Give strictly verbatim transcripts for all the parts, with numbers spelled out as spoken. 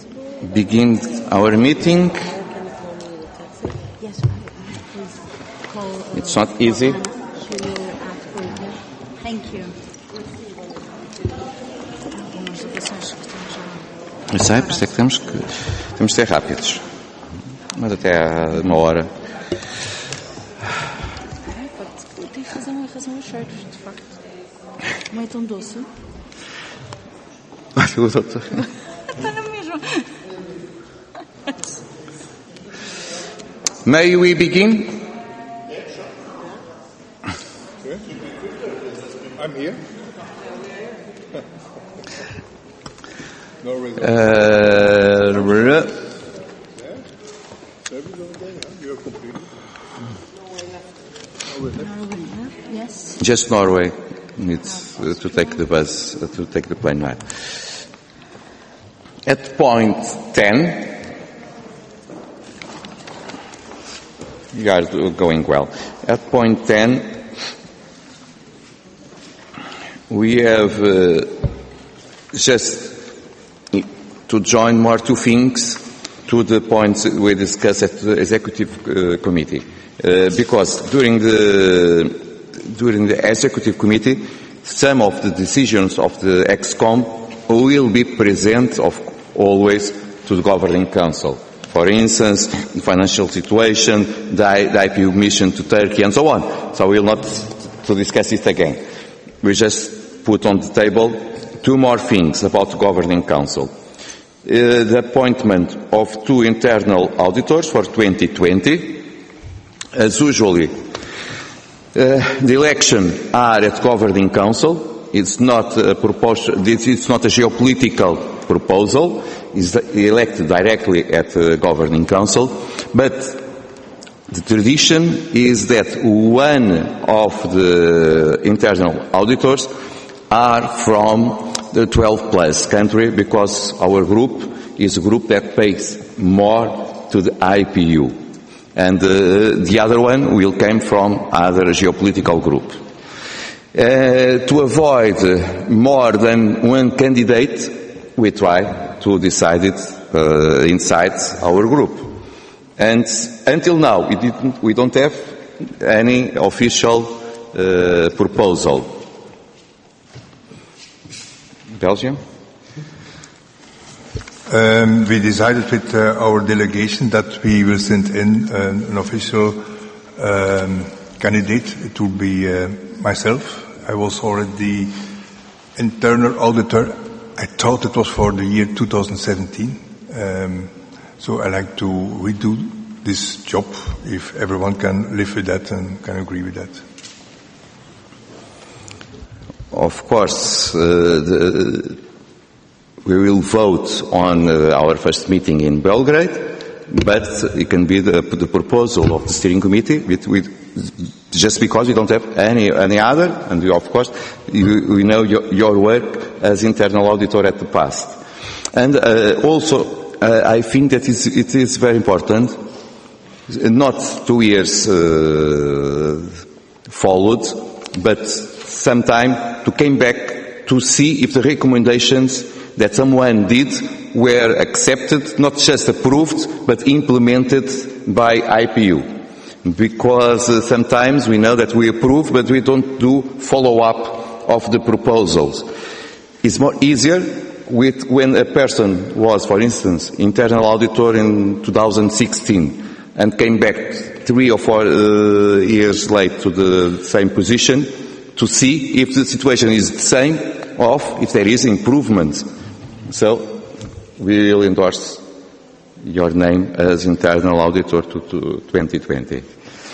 begin our meeting. It's not easy. Thank you. Eu sei, por isso é que temos que, temos de ser rápidos. Mas até há uma hora. Tem razão, é razão aos cheiros, de facto. Não é tão doce. Está na mesma. May we begin? I'm here. No result. Uh, You're complete. Yes. just Norway needs uh, to take the bus, uh, to take the plane now. At point ten, you guys are going well. At point ten, we have uh, just to join more two things to the points we discussed at the executive uh, committee, uh, because during the during the executive committee, some of the decisions of the ExCom will be present of always to the governing council. For instance, the financial situation, the, the I P U mission to Turkey, and so on. So we will not to discuss it again. We just put on the table two more things about the governing council. Uh, the appointment of two internal auditors for twenty twenty. As usually, uh, the election are at governing council. It's not a proposal, it's not a geopolitical proposal. It's elected directly at the governing council. But the tradition is that one of the internal auditors are from the twelve plus country, because our group is a group that pays more to the I P U. And uh, the other one will come from other geopolitical group. Uh, to avoid more than one candidate, we try to decide it uh, inside our group. And until now, we, didn't, we don't have any official uh, proposal. Belgium? Um, we decided with uh, our delegation that we will send in uh, an official um, candidate. It will be uh, myself. I was already internal auditor. I thought it was for the year two thousand seventeen. Um, so I like to redo this job if everyone can live with that and can agree with that. Of course, uh, the, we will vote on uh, our first meeting in Belgrade, but it can be the, the proposal of the steering committee with, with, just because we don't have any any other, and we, of course you, we know your, your work as internal auditor at the past. And uh, also, uh, I think that is, it is very important, not two years uh, followed, but some time to come back to see if the recommendations that someone did were accepted, not just approved, but implemented by I P U. Because uh, sometimes we know that we approve, but we don't do follow-up of the proposals. It's more easier with when a person was, for instance, internal auditor in two thousand sixteen and came back three or four uh, years late to the same position, to see if the situation is the same or if there is improvement. So we will endorse your name as internal auditor to, to twenty twenty.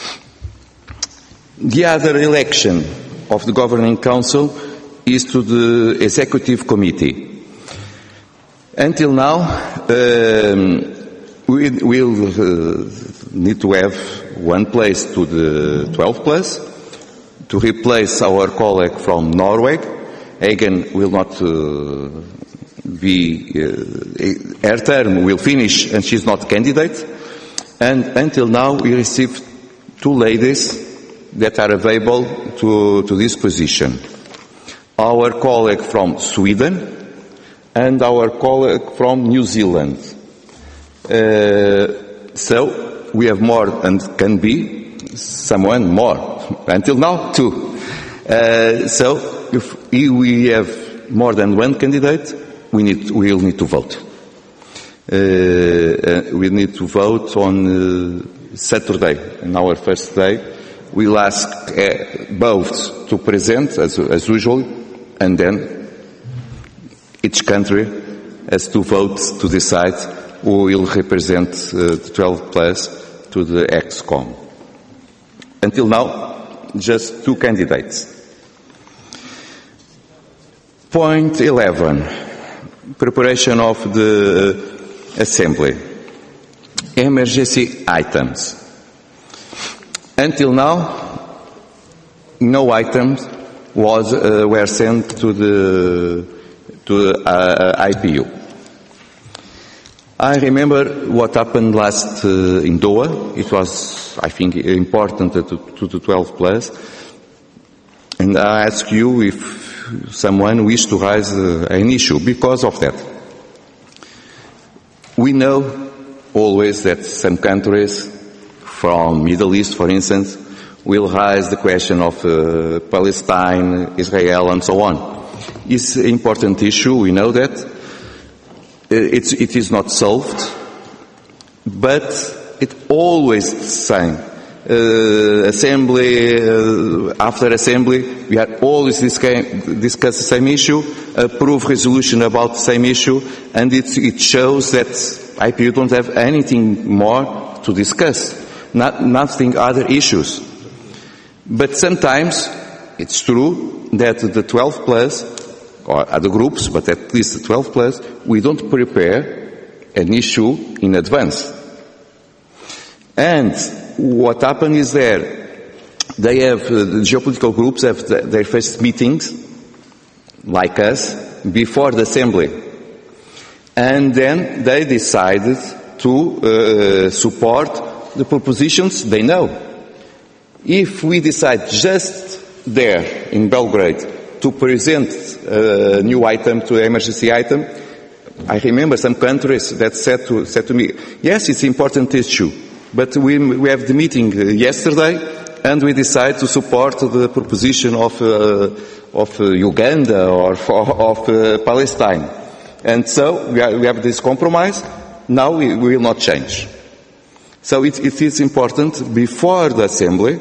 The other election of the governing council is to the executive committee. Until now, um, we will uh, need to have one place to the twelve plus, to replace our colleague from Norway. Again, will not uh, be, uh, her term will finish and she's not candidate. And until now we received two ladies that are available to, to this position. Our colleague from Sweden and our colleague from New Zealand. Uh, so we have more and can be someone more. Until now, two. Uh, so if we have more than one candidate, we need we will need to vote. Uh, we need to vote on uh, Saturday, on our first day. We'll ask uh, both to present as, as usual, and then each country has to vote to decide who will represent uh, the twelve plus to the ExCom. Until now, just two candidates. Point eleven, preparation of the Assembly. Emergency items. Until now, no items was uh, were sent to the to uh, I P U. I remember what happened last uh, in Doha. It was, I think, important to, to the twelve plus, and I ask you if someone wished to raise uh, an issue because of that. We know always that some countries from Middle East, for instance, will raise the question of uh, Palestine, Israel, and so on. It's an important issue, we know that. It's, it is not solved, but it's always the same. Uh, assembly, uh, after assembly, we had always discuss the same issue, approve resolution about the same issue, and it, it shows that I P U don't have anything more to discuss, not, nothing other issues. But sometimes it's true that the twelve plus, or other groups, but at least the twelve plus, we don't prepare an issue in advance. And what happened is there, they have, uh, the geopolitical groups have the, their first meetings, like us, before the assembly. And then they decided to uh, support the propositions they know. If we decide just there in Belgrade to present a new item to emergency item, I remember some countries that said to, said to me, yes, it's an important issue, but we, we have the meeting yesterday and we decide to support the proposition of, uh, of uh, Uganda or for, of uh, Palestine. And so we, are, we have this compromise. Now we, we will not change. So it, it is important before the assembly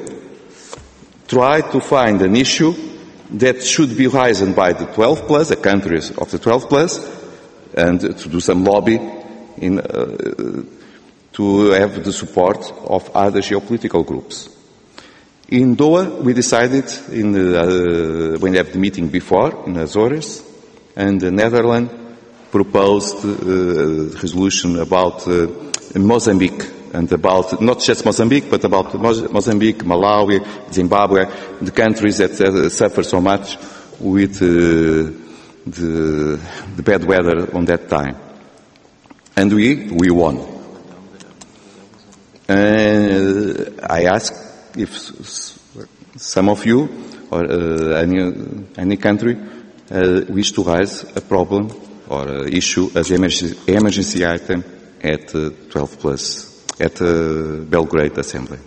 try to find an issue that should be raised by the twelve plus, the countries of the twelve plus, and to do some lobby in, uh, to have the support of other geopolitical groups. In Doha, we decided in the, uh, when we have the meeting before in Azores, and the Netherlands proposed a resolution about uh, Mozambique, and about not just Mozambique, but about Mozambique, Malawi, Zimbabwe, the countries that uh, suffer so much with uh, the, the bad weather on that time. And we, we won. Uh, I asked if some of you, or uh, any, any country, uh, wish to raise a problem or uh, issue as emergency, emergency item at uh, twelve plus, at the uh, Belgrade Assembly.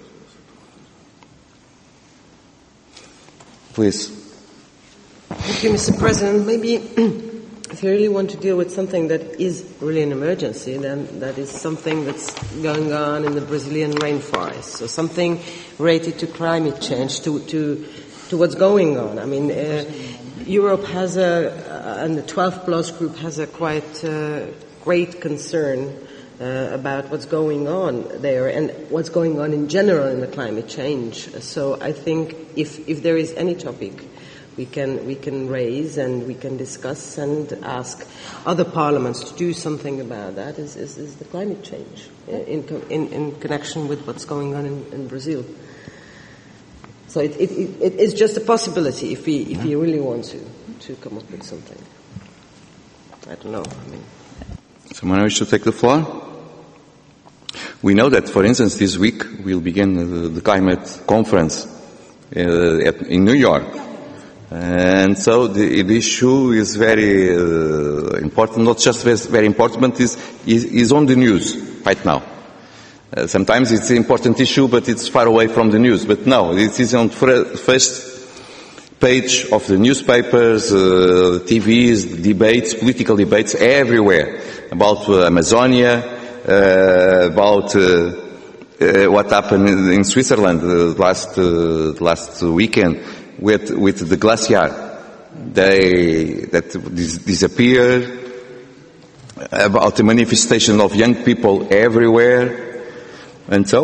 Please. Thank you, Mister President. Maybe if you really want to deal with something that is really an emergency, then that is something that's going on in the Brazilian rainforest, so something related to climate change, to to, to what's going on. I mean, uh, Europe has a, uh, and the twelve plus group has a quite uh, great concern uh, about what's going on there and what's going on in general in the climate change. So I think if if there is any topic we can we can raise and we can discuss and ask other parliaments to do something about that is, is, is the climate change in, in, in connection with what's going on in, in Brazil. So it, it, it, it's just a possibility if we if we really want to to come up with something. I don't know. I mean, someone wish to take the floor? We know that, for instance, this week we'll begin the, the climate conference uh, at, in New York. And so the, the issue is very uh, important, not just very important, but is, is, is on the news right now. Uh, sometimes it's an important issue, but it's far away from the news. But no, it is on the first page of the newspapers, uh, T Vs, debates, political debates everywhere about uh, Amazonia, uh, about uh, uh, what happened in, in Switzerland uh, last uh, last weekend. With, with the glacier, they, that dis- disappeared, about the manifestation of young people everywhere. And so,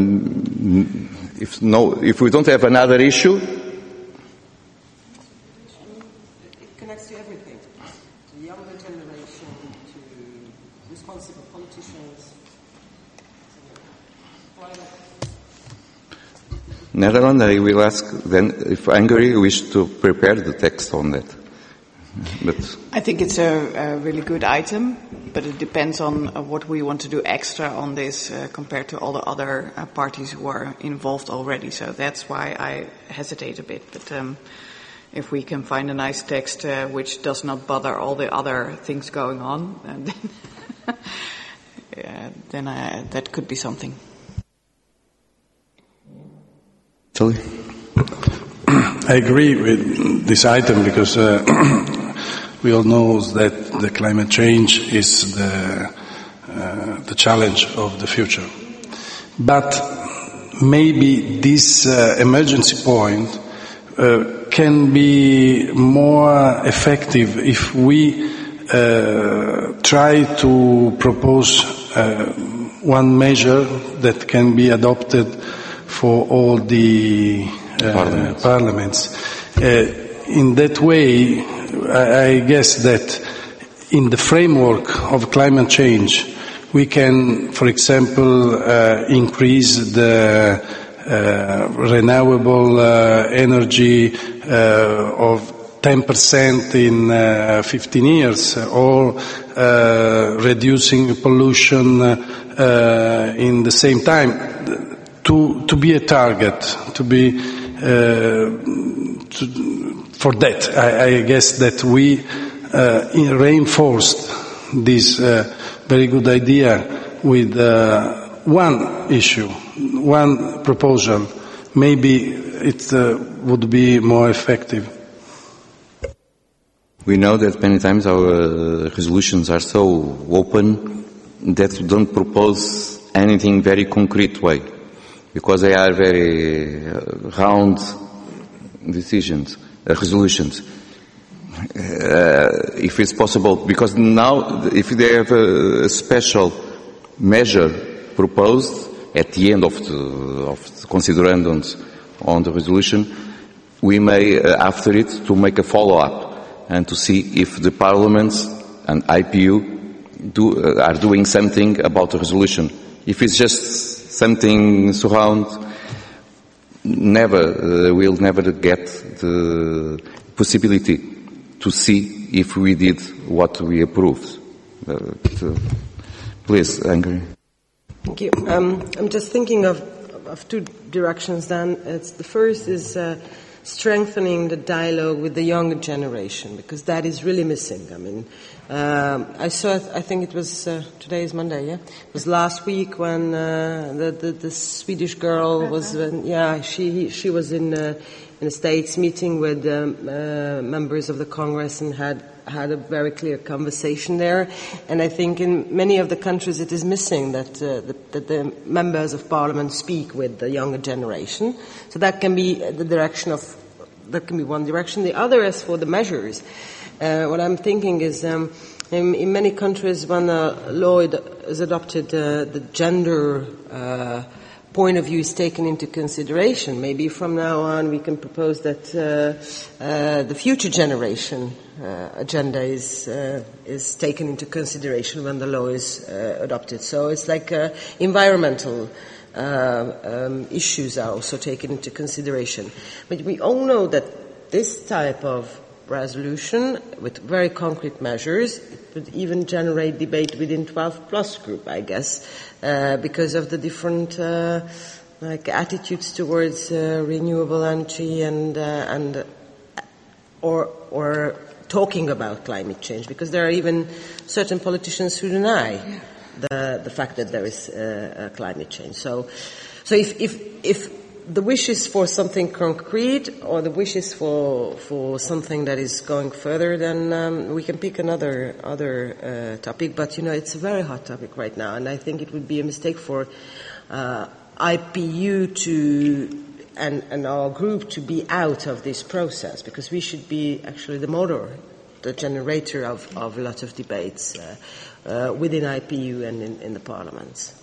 if no, if we don't have another issue, It connects to everything, to the younger generation, to responsible politicians. Netherlands, I will ask then if Hungary wish to prepare the text on that. But I think it's a, a really good item, but it depends on uh, what we want to do extra on this uh, compared to all the other uh, parties who are involved already. So that's why I hesitate a bit. But um, if we can find a nice text uh, which does not bother all the other things going on, and then, yeah, then I, that could be something. Tully? I agree with this item because uh, we all know that the climate change is the, uh, the challenge of the future. But maybe this uh, emergency point uh, can be more effective if we uh, try to propose uh, one measure that can be adopted for all the uh, parliaments. parliaments. Uh, in that way, I, I guess that in the framework of climate change, we can, for example, uh, increase the uh, renewable uh, energy uh, of ten percent in uh, fifteen years, or uh, reducing pollution uh, in the same time. To, to be a target, to be, uh, to, for that, I, I guess that we uh, reinforced this uh, very good idea with uh, one issue, one proposal. Maybe it uh, would be more effective. We know that many times our uh, resolutions are so open that we don't propose anything very concrete way, because they are very uh, round decisions, uh, resolutions. Uh, if it's possible, because now if they have a, a special measure proposed at the end of the, of the considerandums on the resolution, we may, uh, after it, to make a follow-up and to see if the parliaments and I P U do, uh, are doing something about the resolution. If it's just something surround, never, uh, we'll never get the possibility to see if we did what we approved. Uh, to, please, Hungary. Thank you. Um, I'm just thinking of, of two directions then. It's, the first is uh, strengthening the dialogue with the younger generation, because that is really missing. I mean, um, I saw, I think it was, uh, today is Monday, yeah? It was last week when uh, the, the, the Swedish girl was, uh, yeah, she, she was in, uh, in the States meeting with um, uh, members of the Congress and had had a very clear conversation there. And I think in many of the countries it is missing that, uh, the, that the members of parliament speak with the younger generation. So that can be the direction of, that can be one direction. The other is for the measures. Uh, what I'm thinking is, um, in, in many countries when a law is adopted, uh, the gender, uh, point of view is taken into consideration. Maybe from now on we can propose that uh, uh, the future generation uh, agenda is uh, is taken into consideration when the law is uh, adopted. So it's like uh, environmental uh, um, issues are also taken into consideration. But we all know that this type of resolution with very concrete measures, it would even generate debate within twelve plus group, I guess, uh, because of the different uh, like attitudes towards uh, renewable energy and uh, and or, or talking about climate change, because there are even certain politicians who deny yeah. the, the fact that there is uh, uh, climate change. So, so if, if, if the wish is for something concrete, or the wish is for for something that is going further, then um, we can pick another other uh, topic. But you know, it's a very hot topic right now, and I think it would be a mistake for uh, I P U to and and our group to be out of this process, because we should be actually the motor, the generator of of a lot of debates uh, uh, within I P U and in, in the parliaments.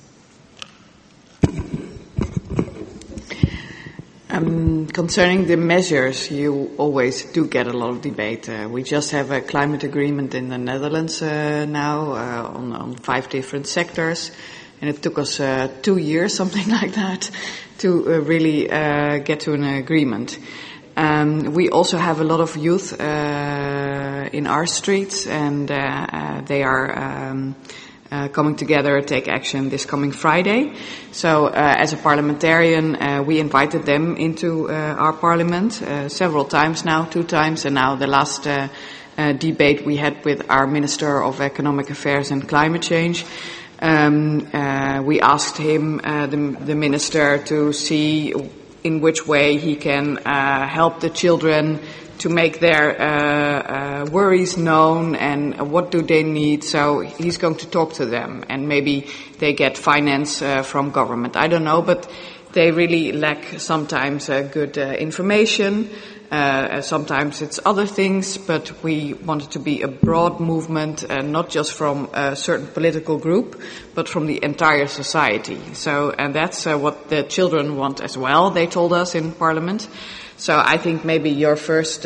Um, concerning the measures, you always do get a lot of debate. Uh, we just have a climate agreement in the Netherlands uh, now uh, on, on five different sectors, and it took us uh, two years, something like that, to uh, really uh, get to an agreement. Um, we also have a lot of youth uh, in our streets, and uh, uh, they are um, Uh, coming together, take action this coming Friday. So, uh, as a parliamentarian, uh, we invited them into uh, our parliament uh, several times now, two times, and now the last uh, uh, debate we had with our Minister of Economic Affairs and Climate Change. Um, uh, we asked him, uh, the, the minister, to see in which way he can uh, help the children to make their uh, uh, worries known and what do they need. So he's going to talk to them, and maybe they get finance uh, from government. I don't know, but they really lack sometimes uh, good uh, information. Uh, sometimes it's other things, but we want it to be a broad movement, uh, not just from a certain political group, but from the entire society. So, and that's uh, what the children want as well, they told us in Parliament. So I think maybe your first uh,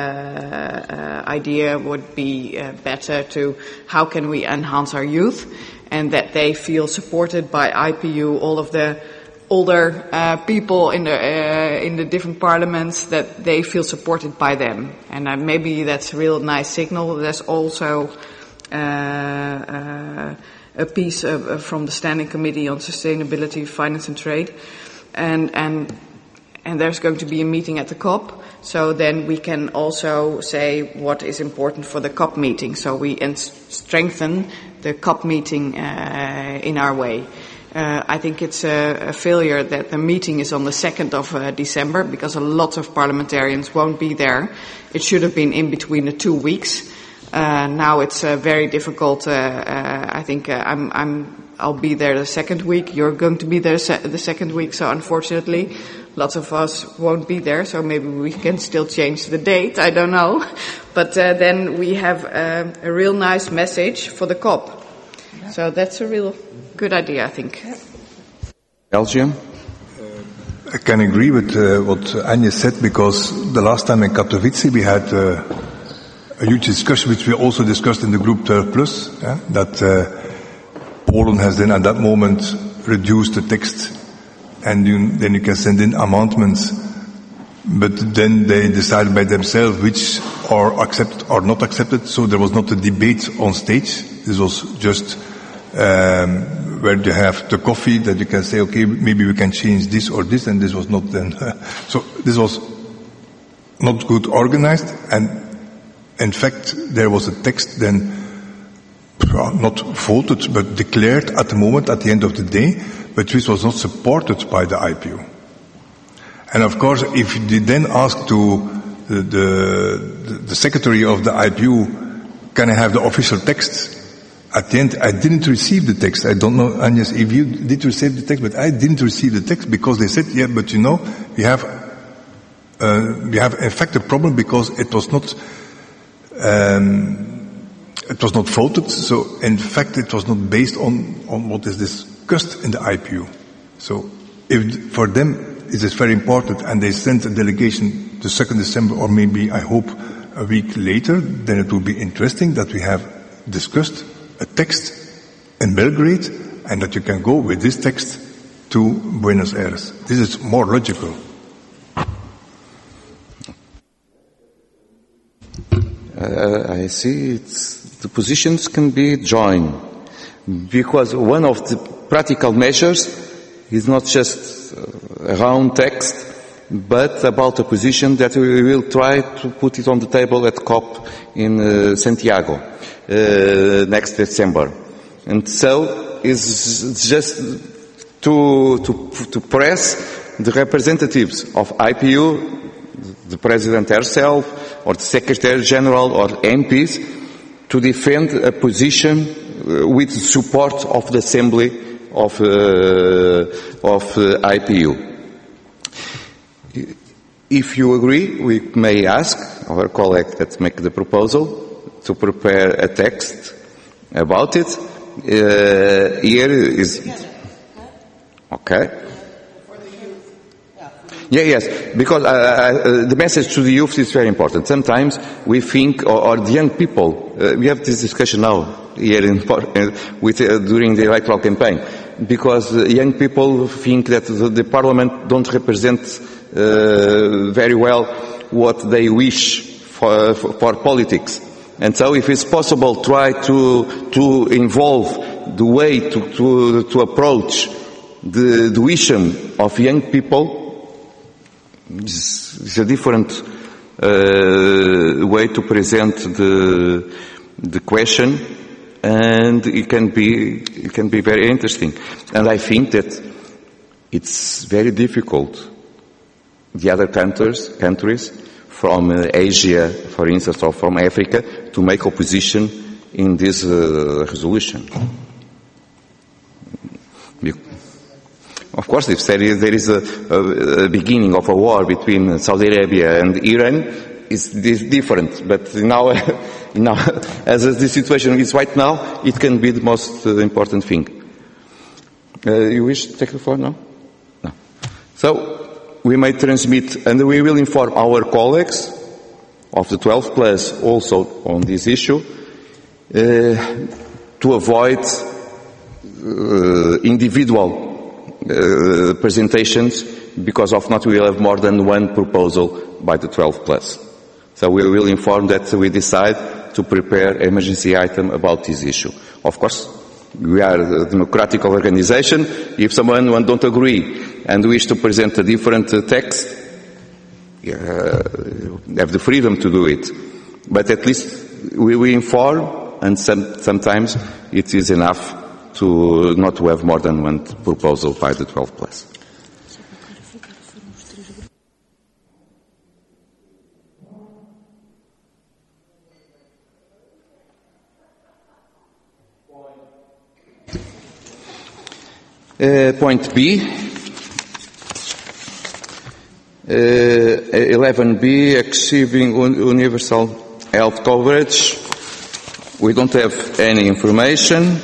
uh, idea would be uh, better to how can we enhance our youth, and that they feel supported by I P U, all of the older uh, people in the uh, in the different parliaments, that they feel supported by them. And uh, maybe that's a real nice signal. There's also uh, uh, a piece of, from the Standing Committee on Sustainability, Finance and Trade, and and. And there's going to be a meeting at the COP, so then we can also say what is important for the COP meeting. So we en- strengthen the COP meeting uh, in our way. Uh, I think it's a, a failure that the meeting is on the second of uh, December, because a lot of parliamentarians won't be there. It should have been in between the two weeks. Uh, now it's uh, very difficult. Uh, uh, I think uh, I'm, I'm, I'll be there the second week. You're going to be there se- the second week, so unfortunately lots of us won't be there, so maybe we can still change the date, I don't know. But uh, then we have uh, a real nice message for the COP. Yeah. So that's a real good idea, I think. Belgium? Uh, I can agree with uh, what Anja said, because the last time in Katowice we had uh, a huge discussion, which we also discussed in the group twelve plus, yeah, that uh, Poland has then at that moment reduced the text, and you, then you can send in amendments, but then they decide by themselves which are accepted or not accepted, so there was not a debate on stage. This was just um, where you have the coffee that you can say, okay, maybe we can change this or this, and this was not then. Uh, so this was not good organized, and in fact there was a text then not voted but declared at the moment, at the end of the day, but which was not supported by the I P U. And of course, if you then ask to the, the, the secretary of the I P U, can I have the official text? At the end, I didn't receive the text. I don't know, Agnes, if you did receive the text, but I didn't receive the text because they said, yeah, but you know, we have, uh, we have in fact a problem because it was not, um, it was not voted. So in fact, it was not based on, on what is discussed in the I P U. So if for them it is very important, and they sent a delegation the second of December, or maybe I hope a week later, then it will be interesting that we have discussed a text in Belgrade, and that you can go with this text to Buenos Aires. This is more logical. Uh, I see it's, the positions can be joined, because one of the practical measures is not just a round text, but about a position that we will try to put it on the table at COP in uh, Santiago uh, next December. And so it's just to, to, to press the representatives of I P U, the President herself, or the Secretary General, or M Ps, to defend a position uh, with support of the Assembly of, uh, of uh, I P U. If you agree, we may ask our colleague that make the proposal to prepare a text about it. Uh, here is okay. Yeah, yes, because uh, uh, the message to the youth is very important. Sometimes we think, or, or the young people, uh, we have this discussion now here in with uh, during the electoral campaign, because uh, young people think that the, the Parliament don't represent uh, very well what they wish for, for, for politics, and so if it's possible, try to to involve the way to to, to approach the, the vision of young people. It's a different uh, way to present the the question, and it can be it can be very interesting. And I think that it's very difficult. The other countries countries from uh, Asia, for instance, or from Africa, to make opposition in this uh, resolution. Of course, if there is, there is a, a, a beginning of a war between Saudi Arabia and Iran, it's, it's different. But now, now, as the situation is right now, it can be the most uh, important thing. Uh, you wish to take the floor now? No. So, we may transmit, and we will inform our colleagues of the twelve plus also on this issue, uh, to avoid uh, individual Uh, presentations, because of not we will have more than one proposal by the twelve plus. So we will inform that we decide to prepare emergency item about this issue. Of course, we are a democratic organization. If someone don't agree and wish to present a different uh, text, uh, have the freedom to do it. But at least we will inform, and some, sometimes it is enough to not to have more than one proposal by the twelve plus. Uh, point B, uh, eleven B, achieving un- universal health coverage. We don't have any information.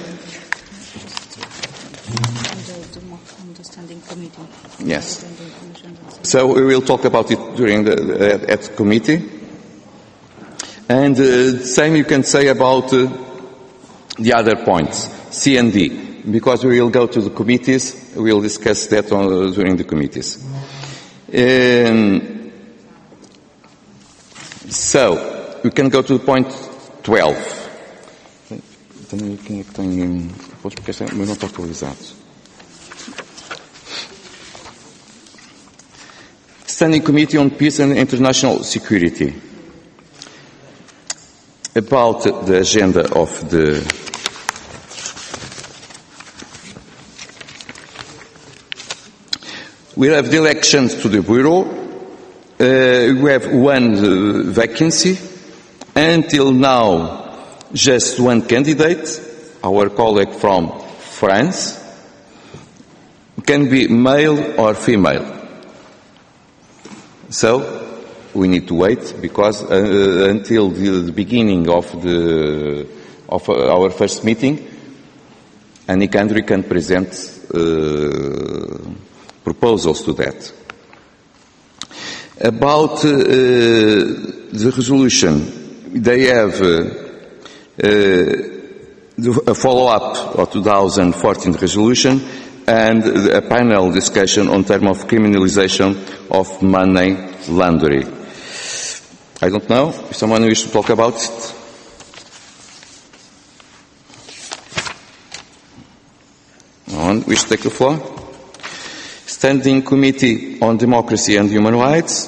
Yes. So we will talk about it during the uh, at committee. And uh, same you can say about uh, the other points, C and D, because we will go to the committees. We will discuss that on, uh, during the committees. Um, so we can go to point twelve. Também quem é que tem, porque esta não está atualizado. Standing Committee on Peace and International Security. About the agenda of the we have the elections to the Bureau. Uh, we have one uh, vacancy. Until now, just one candidate, our colleague from France. Can be male or female. So, we need to wait, because uh, until the, the beginning of the of uh, our first meeting, any country can present uh, proposals to that. About uh, the resolution, they have uh, uh, a follow-up of two thousand fourteen resolution and a panel discussion on terms of criminalization of money laundering. I don't know if someone wishes to talk about it. No one wishes to take the floor? Standing Committee on Democracy and Human Rights.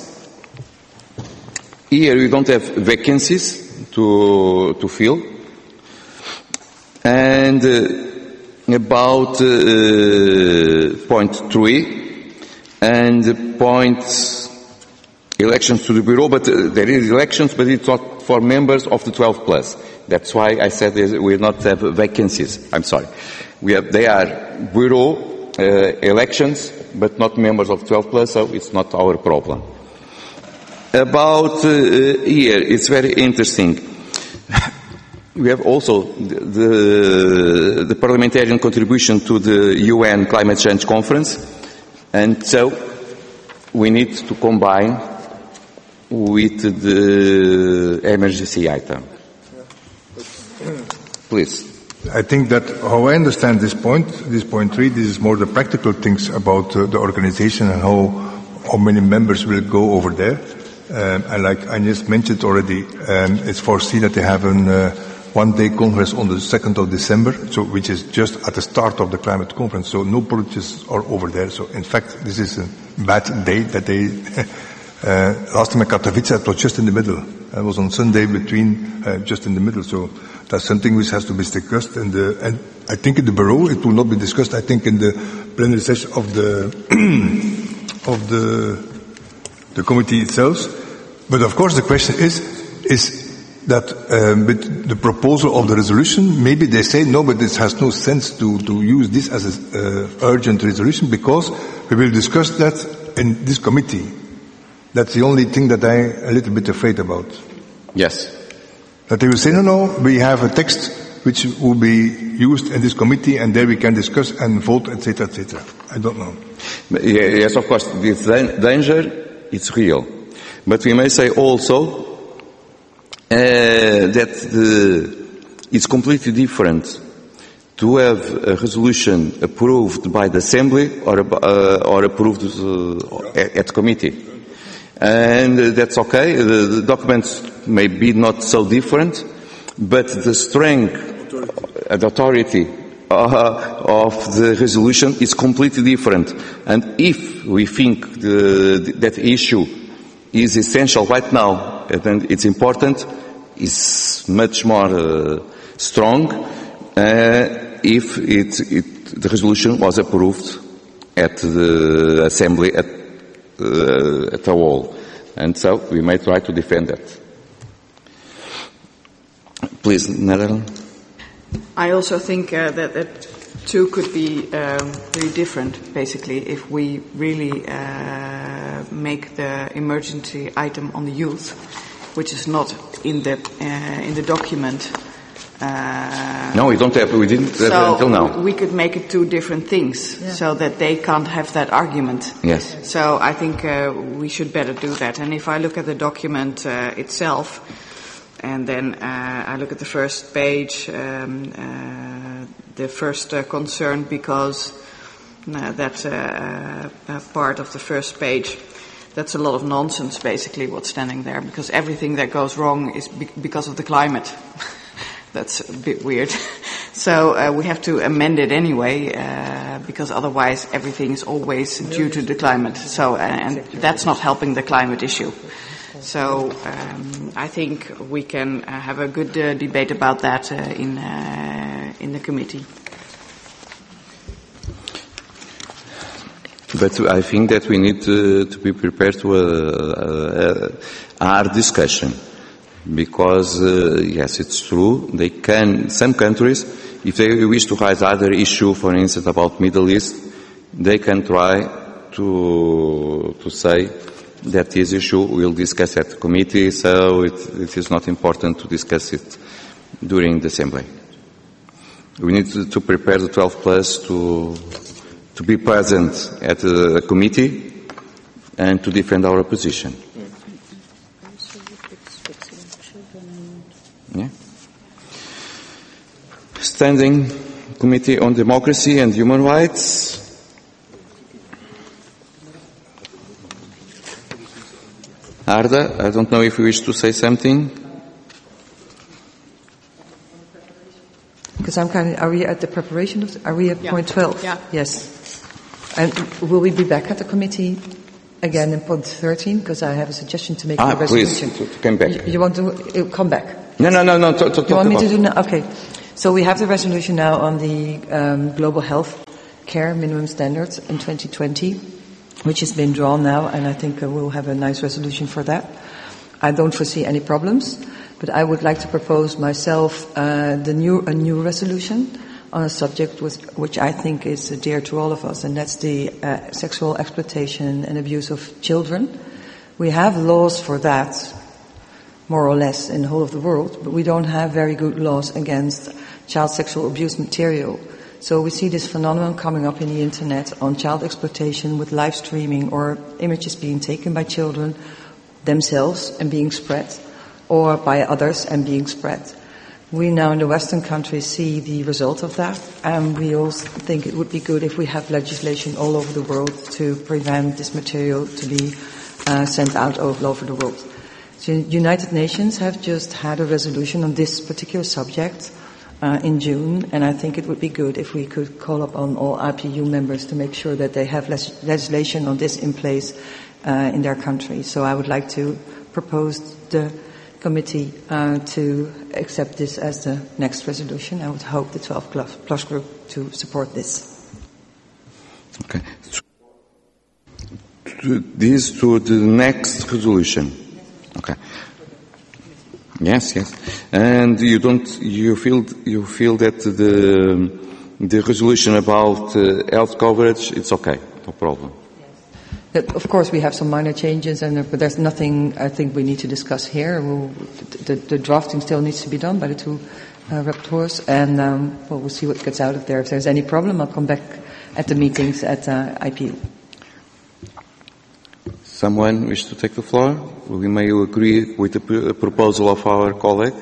Here we don't have vacancies to, to fill. And uh, about uh, point three and point elections to the Bureau, but uh, there is elections, but it's not for members of the twelve plus. That's why I said we will not have vacancies. I'm sorry. We have, they are Bureau uh, elections, but not members of twelve plus, so it's not our problem. About uh, here, it's very interesting. We have also the, the, the parliamentarian contribution to the U N Climate Change Conference, and so we need to combine with the emergency item. Please. I think that how I understand this point, this point three, this is more the practical things about uh, the organization and how, how many members will go over there. Um, and like Agnes mentioned already, um, it's foreseen that they have an uh, one-day congress on the second of December, so which is just at the start of the climate conference. So no politicians are over there. So in fact, this is a bad day that they. uh, last time at Katowice, it was just in the middle. It was on Sunday between, uh, just in the middle. So that's something which has to be discussed. And, uh, and I think in the Bureau it will not be discussed. I think in the plenary session of the of the the committee itself. But of course, the question is is that um, with the proposal of the resolution, maybe they say no, but this has no sense to to use this as an uh, urgent resolution because we will discuss that in this committee. That's the only thing that I'm a little bit afraid about. Yes. That they will say, no, no, we have a text which will be used in this committee and there we can discuss and vote, et cetera, et cetera. I don't know. Yes, of course, this danger is real. But we may say also uh, that the, it's completely different to have a resolution approved by the Assembly or, uh, or approved uh, at, at committee. And uh, that's okay. The, the documents may be not so different, but the strength and authority uh, of the resolution is completely different. And if we think the, that issue is essential right now, and it's important, it's much more uh, strong uh, if it, it, the resolution was approved at the Assembly at Uh, at all, and so we may try to defend that. Please, Netherlands. I also think uh, that that two could be um, really different. Basically, if we really uh, make the emergency item on the youth, which is not in the uh, in the document. Uh, no, we don't have. We didn't have so until now. We could make it two different things, yeah. So that they can't have that argument. Yes. So I think uh, we should better do that. And if I look at the document uh, itself, and then uh, I look at the first page, um, uh, the first uh, concern, because uh, that uh, uh, part of the first page, that's a lot of nonsense, basically, what's standing there, because everything that goes wrong is be- because of the climate. That's a bit weird. So uh, we have to amend it anyway, uh, because otherwise everything is always due to the climate. So, uh, and that's not helping the climate issue. So um, I think we can uh, have a good uh, debate about that uh, in uh, in the committee. But I think that we need to, to be prepared to a, a, a hard discussion. Because, uh, yes, it's true, they can, some countries, if they wish to raise other issue, for instance, about Middle East, they can try to, to say that this issue we'll discuss at the committee, so it, it is not important to discuss it during the Assembly. We need to, to prepare the twelve plus to, to be present at the committee and to defend our position. Yeah. Standing Committee on Democracy and Human Rights. Arda, I don't know if you wish to say something. Because I'm kind of, are we at the preparation of, are we at Yeah. point twelve? Yeah. Yes. And will we be back at the committee again in point thirteen? Because I have a suggestion to make Ah, a resolution. please, to, to come back. You, you want to uh, come back? No, no, no, no. To, to You want me about. to do now? Okay. So we have the resolution now on the um, global health care minimum standards in twenty twenty, which has been drawn now, and I think uh, we'll have a nice resolution for that. I don't foresee any problems, but I would like to propose myself uh, the new a new resolution on a subject with, which I think is uh, dear to all of us, and that's the uh, sexual exploitation and abuse of children. We have laws for that, more or less, in the whole of the world, but we don't have very good laws against child sexual abuse material. So we see this phenomenon coming up in the internet on child exploitation with live streaming or images being taken by children themselves and being spread, or by others and being spread. We now in the Western countries see the result of that, and we also think it would be good if we have legislation all over the world to prevent this material to be uh, sent out all over the world. So United Nations have just had a resolution on this particular subject uh, in June, and I think it would be good if we could call upon all I P U members to make sure that they have les- legislation on this in place uh, in their country. So I would like to propose the committee uh, to accept this as the next resolution. I would hope the twelve plus group to support this. Okay. To this to the next resolution. Okay. Yes, yes. And you don't, you feel, you feel that the the resolution about uh, health coverage, it's okay, no problem. That, of course, we have some minor changes, and but there's nothing I think we need to discuss here. We'll, the, the drafting still needs to be done by the two uh, rapporteurs, and um, well, we'll see what gets out of there. If there's any problem, I'll come back at the meetings at uh, I P U. Someone wish to take the floor? We may agree with the p- proposal of our colleague.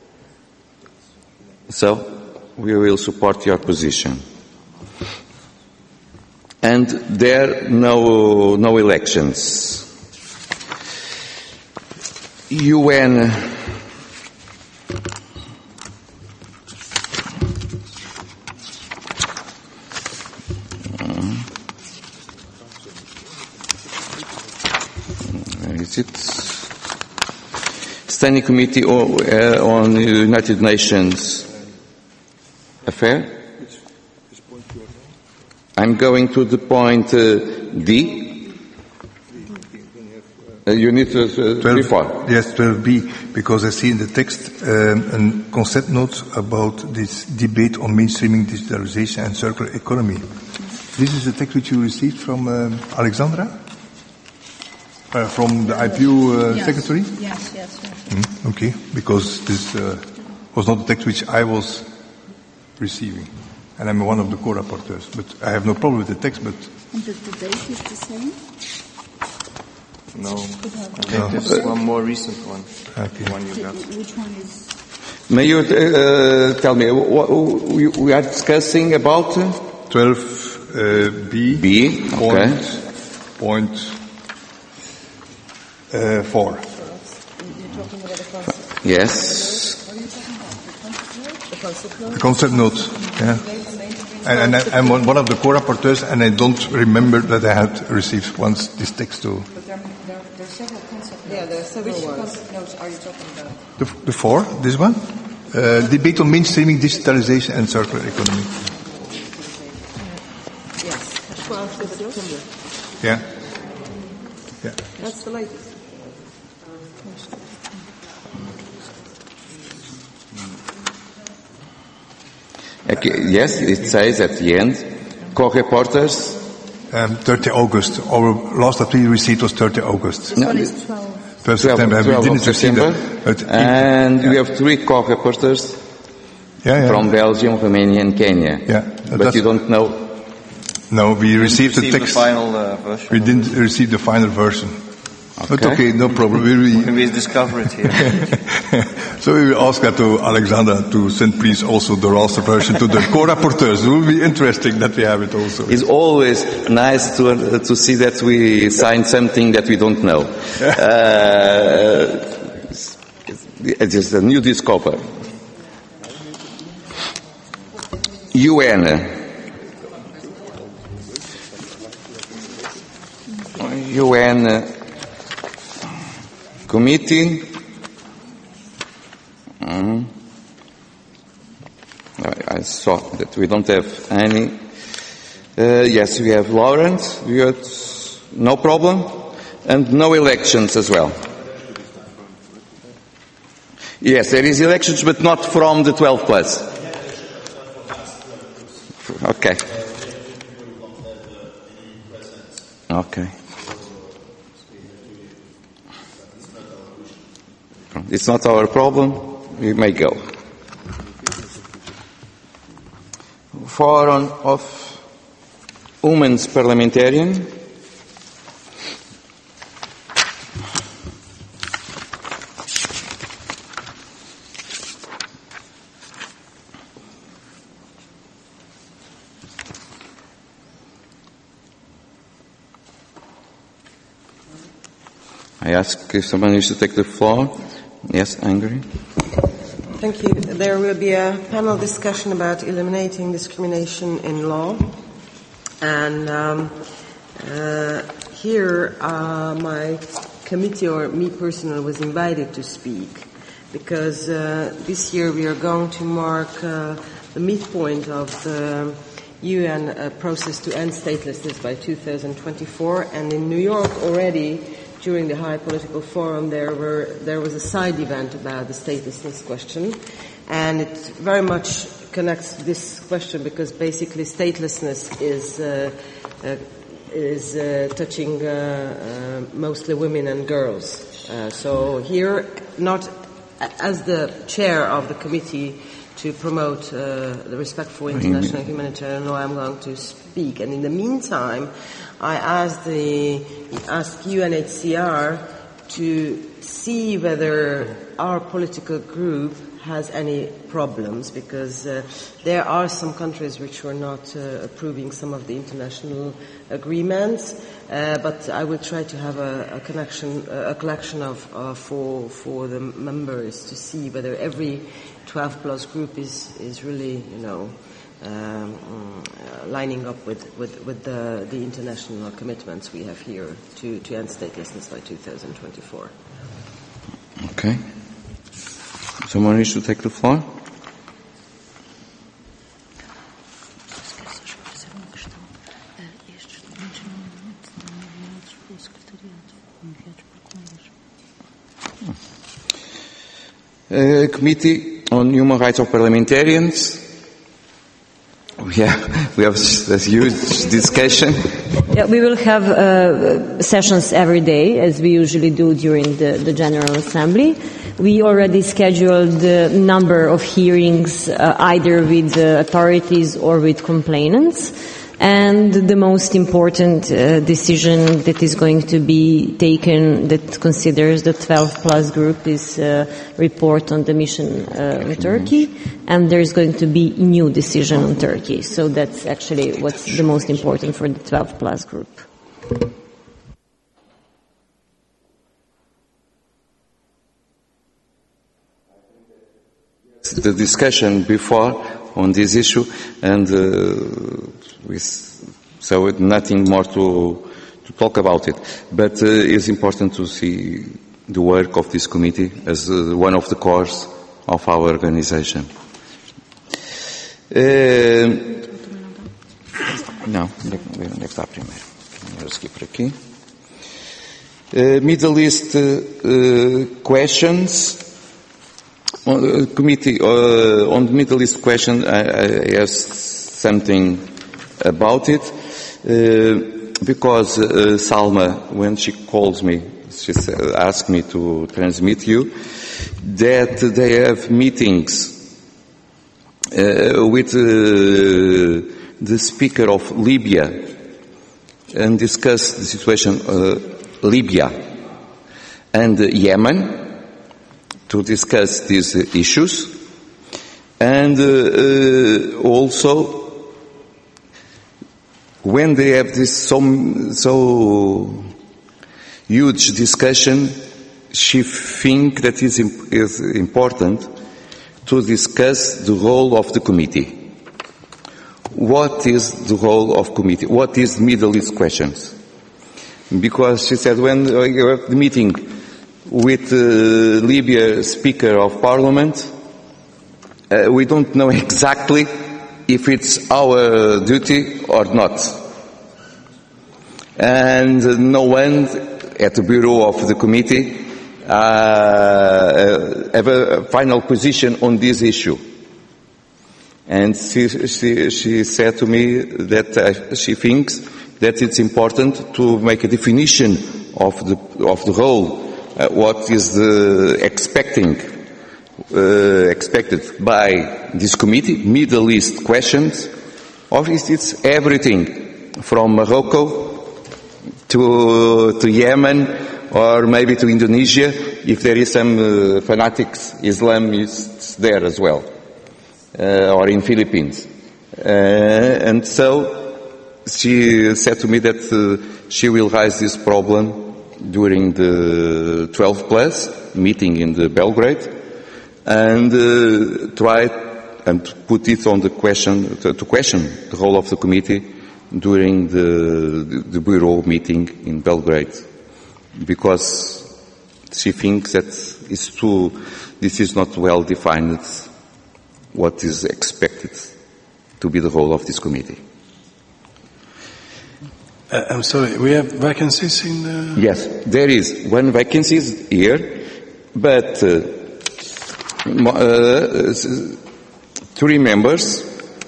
So, we will support your position. And there, no, no elections. U N Is it Standing Committee on, uh, on United Nations Affair? I'm going to the point uh, D. Uh, you need to uh, twelve, before. Yes, twelve B, because I see in the text um, a concept note about this debate on mainstreaming digitalization and circular economy. This is the text which you received from um, Alexandra? Uh, from the I P U uh, yes. secretary? Yes, yes, yes. Mm, okay, because this uh, was not the text which I was receiving. And I'm one of the co-rapporteurs. But I have no problem with the text, but... And the, the date is the same? No, I think No. this is one more recent one. Okay. The one you got. Which one is? May you uh, tell me, what, we, we are discussing about uh, twelve uh, B, B, okay. point, point uh, four. Yes. The concept note, yeah. And, and I, I'm one one of the co-rapporteurs, and I don't remember that I had received once this text too. But there, there, there are several concept notes. Yeah, there are several Which ones. concept notes are you talking about? The, the four, this one? Uh, debate on mainstreaming digitalization and circular economy. Yes, twelfth of September. Yeah. Yeah. That's the latest. Okay, yes, it says at the end, co-reporters. Um, thirty August. Our last that we received was thirty August. This No, one it- is twelve. twelve twelve, September. twelve we of didn't receive September. that. But And yeah. we have three co-reporters yeah, yeah. from Belgium, Romania and Kenya. Yeah, But that's- you don't know. No, we received the Receive text. the final uh, version. We didn't receive the final version. But Okay. okay, no problem. We will, Can we discover it here? so we will ask that to Alexandra to send please also the last version to the co-rapporteurs. It will be interesting that we have it also. It's always nice to uh, to see that we signed something that we don't know. Uh, it's just a new discovery. U N. U N uh, committee. Mm. I, I saw that we don't have any. Uh, yes, we have Lawrence. We had no problem, and no elections as well. Yes, there is elections, but not from the twelve plus. Okay. Okay. It's not our problem. We may go. Forum of Women's Parliamentarian. I ask if someone needs to take the floor. Yes, Angry. Thank you. There will be a panel discussion about eliminating discrimination in law. And um, uh, here uh, my committee, or me personally, was invited to speak because uh, this year we are going to mark uh, the midpoint of the U N uh, process to end statelessness by two thousand twenty-four. And in New York already, during the High Political Forum, there were there was a side event about the statelessness question, and it very much connects to this question because basically statelessness is uh, uh, is uh, touching uh, uh, mostly women and girls. Uh, so here, not as the chair of the committee to promote uh, the respect for international humanitarian law, I'm going to speak. And in the meantime, I asked the asked U N H C R to see whether our political group has any problems, because uh, there are some countries which are not uh, approving some of the international agreements. Uh, but I will try to have a, a connection, a collection of uh, for for the members to see whether every twelve plus group is is really, you know, Um, uh, lining up with, with, with the, the international commitments we have here to, to end statelessness by two thousand twenty-four. Okay. Someone needs to take the floor? Uh, Committee on Human Rights of Parliamentarians. We have, we have a huge discussion. Yeah, we will have uh, sessions every day, as we usually do during the, the General Assembly. We already scheduled a number of hearings, uh, either with the authorities or with complainants. And the most important uh, decision that is going to be taken, that considers the twelve plus group, is a report on the mission uh, in Turkey, and there is going to be a new decision on Turkey. So that's actually what's the most important for the twelve plus group. The discussion before on this issue, and uh, with, so nothing more to to talk about it. But uh, it's important to see the work of this committee as uh, one of the cores of our organization. Uh, não, onde é que está primeiro? Vamos seguir por aqui. Uh, Middle East uh, questions. Uh, committee uh, on the Middle East question, I, I asked something about it uh, because uh, Salma, when she calls me, she asked me to transmit you that they have meetings uh, with uh, the speaker of Libya and discuss the situation uh, Libya and Yemen, to discuss these uh, issues, and uh, uh, also when they have this so, so huge discussion, she thinks that it is important to discuss the role of the committee. What is the role of committee? What is Middle East questions? because she said when you have the meeting with uh, Libya Speaker of Parliament, uh, we don't know exactly if it's our duty or not. And uh, no one at the Bureau of the committee uh, have a final position on this issue. And she, she, she said to me that uh, she thinks that it's important to make a definition of the, of the role, uh, what is the expecting, uh, expected by this committee, Middle East questions, or is it everything from Morocco to, to Yemen, or maybe to Indonesia, if there is some uh, fanatics Islamists there as well, uh, or in Philippines. Uh, and so she said to me that uh, she will raise this problem during the twelve plus meeting in the Belgrade, and uh, try and put it on the question, to, to question the role of the committee during the, the Bureau meeting in Belgrade, because she thinks that it's too, this is not well defined what is expected to be the role of this committee. Uh, I'm sorry, we have vacancies in the... Yes, there is one vacancy here, but uh, uh, three members,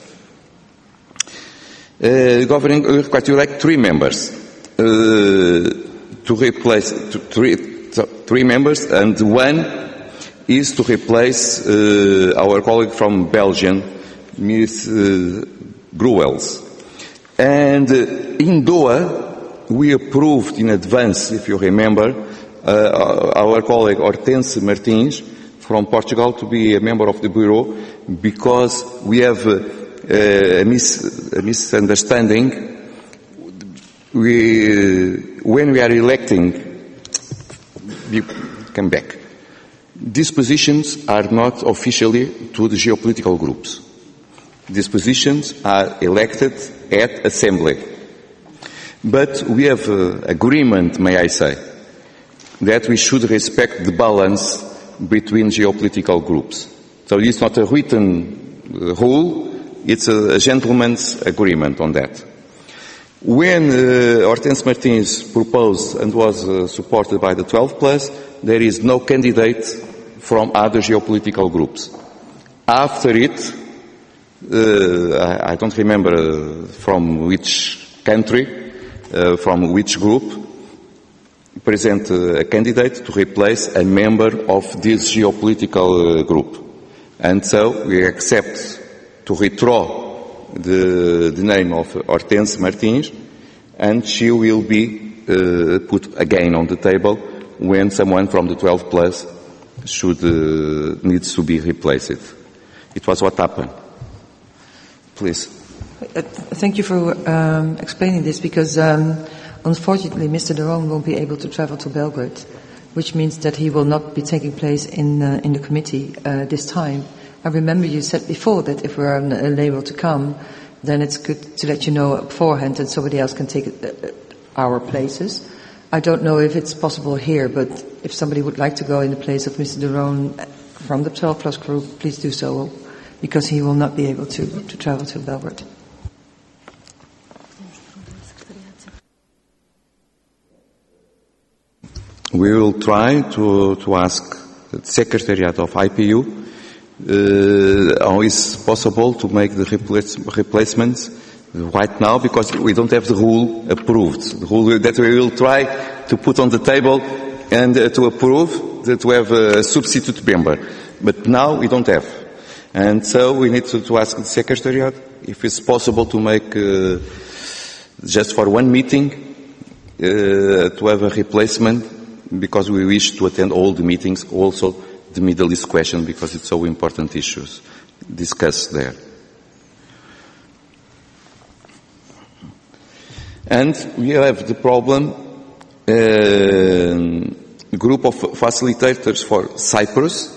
uh, governing request you like three members uh, to replace to, three, three members, and one is to replace uh, our colleague from Belgium, Miz Uh, Gruwels. And uh, in Doha, we approved in advance, if you remember, uh, our colleague Hortense Martins from Portugal to be a member of the Bureau, because we have uh, a, mis- a misunderstanding. We, when we are electing, we come back. These positions are not officially to the geopolitical groups. These positions are elected at assembly. But we have uh, agreement, may I say, that we should respect the balance between geopolitical groups. So it's not a written uh, rule, it's a, a gentleman's agreement on that. When uh, Hortense Martins proposed and was uh, supported by the twelve plus, there is no candidate from other geopolitical groups. After it, uh, I, I don't remember uh, from which country, uh, from which group, present uh, a candidate to replace a member of this geopolitical uh, group. And so we accept to withdraw the, the name of Hortense Martins, and she will be uh, put again on the table when someone from the twelve plus should uh, needs to be replaced. It was what happened. Please. Uh, thank you for um, explaining this, because um, unfortunately Mister De Roon won't be able to travel to Belgrade, which means that he will not be taking place in uh, in the committee uh, this time. I remember you said before that if we're unable to come, then it's good to let you know beforehand and somebody else can take uh, our places. I don't know if it's possible here, but if somebody would like to go in the place of Mister De Roon from the twelve plus group, please do so, because he will not be able to, to travel to Belgrade. We will try to, to ask the Secretariat of I P U uh, how is possible to make the replace, replacements right now, because we don't have the rule approved. The rule that we will try to put on the table and uh, to approve, that we have a substitute member. But now we don't have. And so we need to, to ask the Secretariat if it's possible to make, uh, just for one meeting, uh, to have a replacement, because we wish to attend all the meetings, also the Middle East question, because it's so important issues discussed there. And we have the problem, uh, group of facilitators for Cyprus,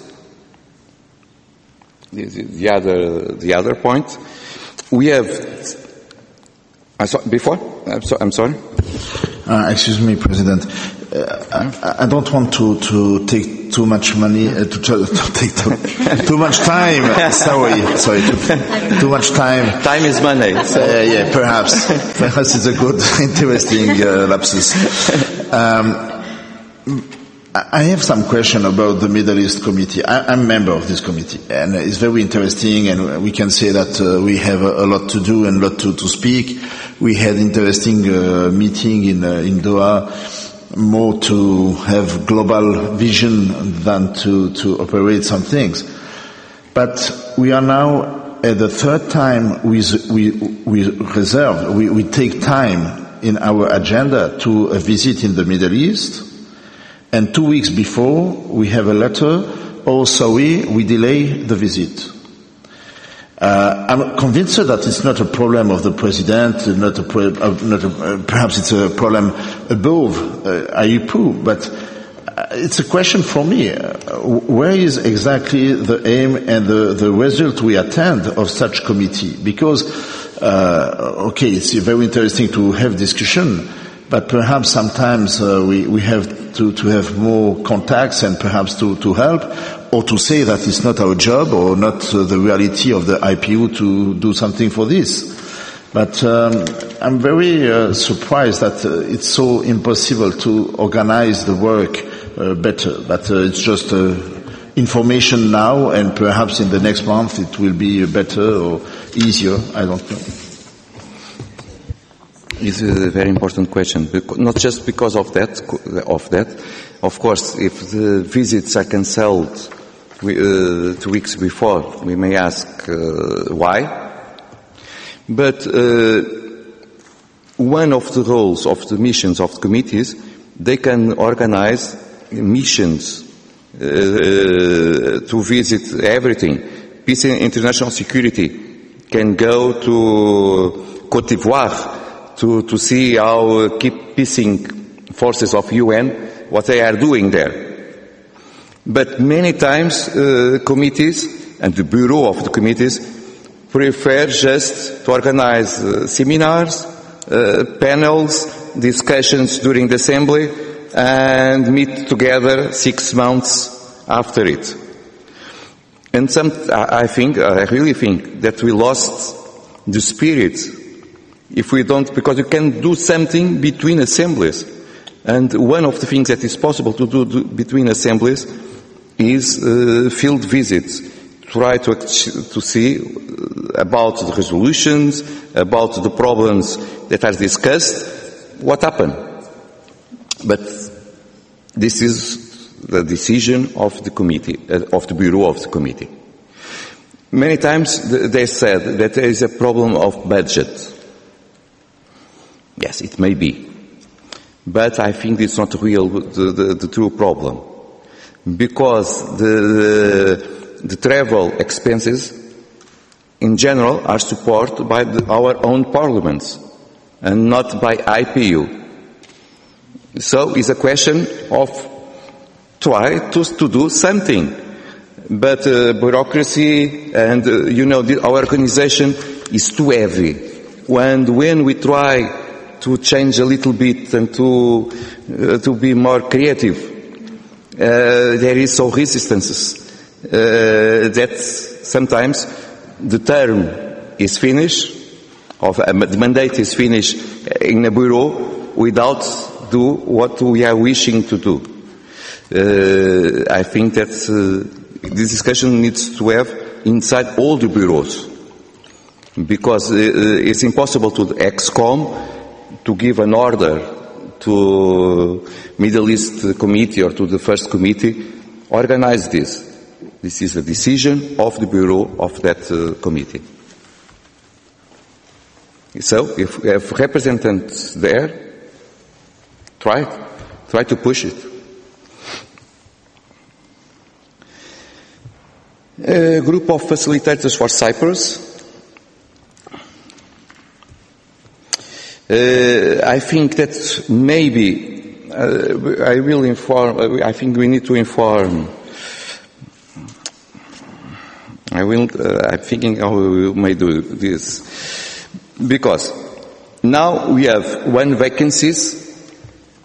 the, the other, the other point. We have, I saw, before? I'm, so, I'm sorry? Uh, excuse me, President. Uh, I, I don't want to, to take too much money, uh, to, to take too, too much time. Sorry, sorry, too, too much time. Time is money. So. Uh, yeah, perhaps. Perhaps it's a good, interesting uh, lapsus. Um, I have some question about the Middle East Committee. I, I'm a member of this committee, and it's very interesting, and we can say that uh, we have a, a lot to do and a lot to, to speak. We had interesting uh, meeting in uh, in Doha, more to have global vision than to, to operate some things. But we are now at the third time we we, we reserve, we, we take time in our agenda to a visit in the Middle East. And two weeks before, we have a letter, oh sorry, we delay the visit. Uh, I'm convinced that it's not a problem of the President, not a, pro- uh, not a uh, perhaps it's a problem above uh, I U P U, but uh, it's a question for me. Uh, where is exactly the aim and the, the result we attend of such committee? Because, uh, okay, it's very interesting to have discussion, but perhaps sometimes uh, we, we have to, to have more contacts and perhaps to, to help, or to say that it's not our job or not uh, the reality of the I P U to do something for this. But um, I'm very uh, surprised that uh, it's so impossible to organize the work uh, better. But uh, it's just uh, information now, and perhaps in the next month it will be better or easier. I don't know. This is a very important question, not just because of that. Of that, of course, if the visits are cancelled uh, two weeks before, we may ask uh, why. But uh, one of the roles of the missions of the committees, they can organize missions uh, to visit everything. Peace and international security can go to Côte d'Ivoire. To, to see how keep peacing forces of U N, what they are doing there. But many times uh, committees and the bureau of the committees prefer just to organize uh, seminars, uh, panels, discussions during the assembly, and meet together six months after it. And some, I think, I really think that we lost the spirit if we don't, because you can do something between assemblies. And one of the things that is possible to do, do between assemblies is uh, field visits. Try to, to see about the resolutions, about the problems that are discussed, what happened. But this is the decision of the committee, uh, of the bureau of the committee. Many times they said that there is a problem of budget. Yes, it may be. But I think it's not real, the, the, the true problem. Because the, the, the travel expenses, in general, are supported by the, our own parliaments, and not by I P U. So it's a question of try to, to do something. But uh, bureaucracy and, uh, you know, the, our organization is too heavy. And when we try to change a little bit and to uh, to be more creative, uh, there is so resistances uh, that sometimes the term is finished, or the mandate is finished in a bureau without do what we are wishing to do. Uh, I think that uh, this discussion needs to have inside all the bureaus, because uh, it's impossible to the ExCom to give an order to Middle East Committee or to the First Committee, organize this. This is a decision of the bureau of that uh, committee. So, if we have representatives there, try it. Try to push it. A group of facilitators for Cyprus. Uh, I think that maybe uh, I will inform. I think we need to inform. I will. Uh, I'm thinking how we may do this, because now we have one vacancies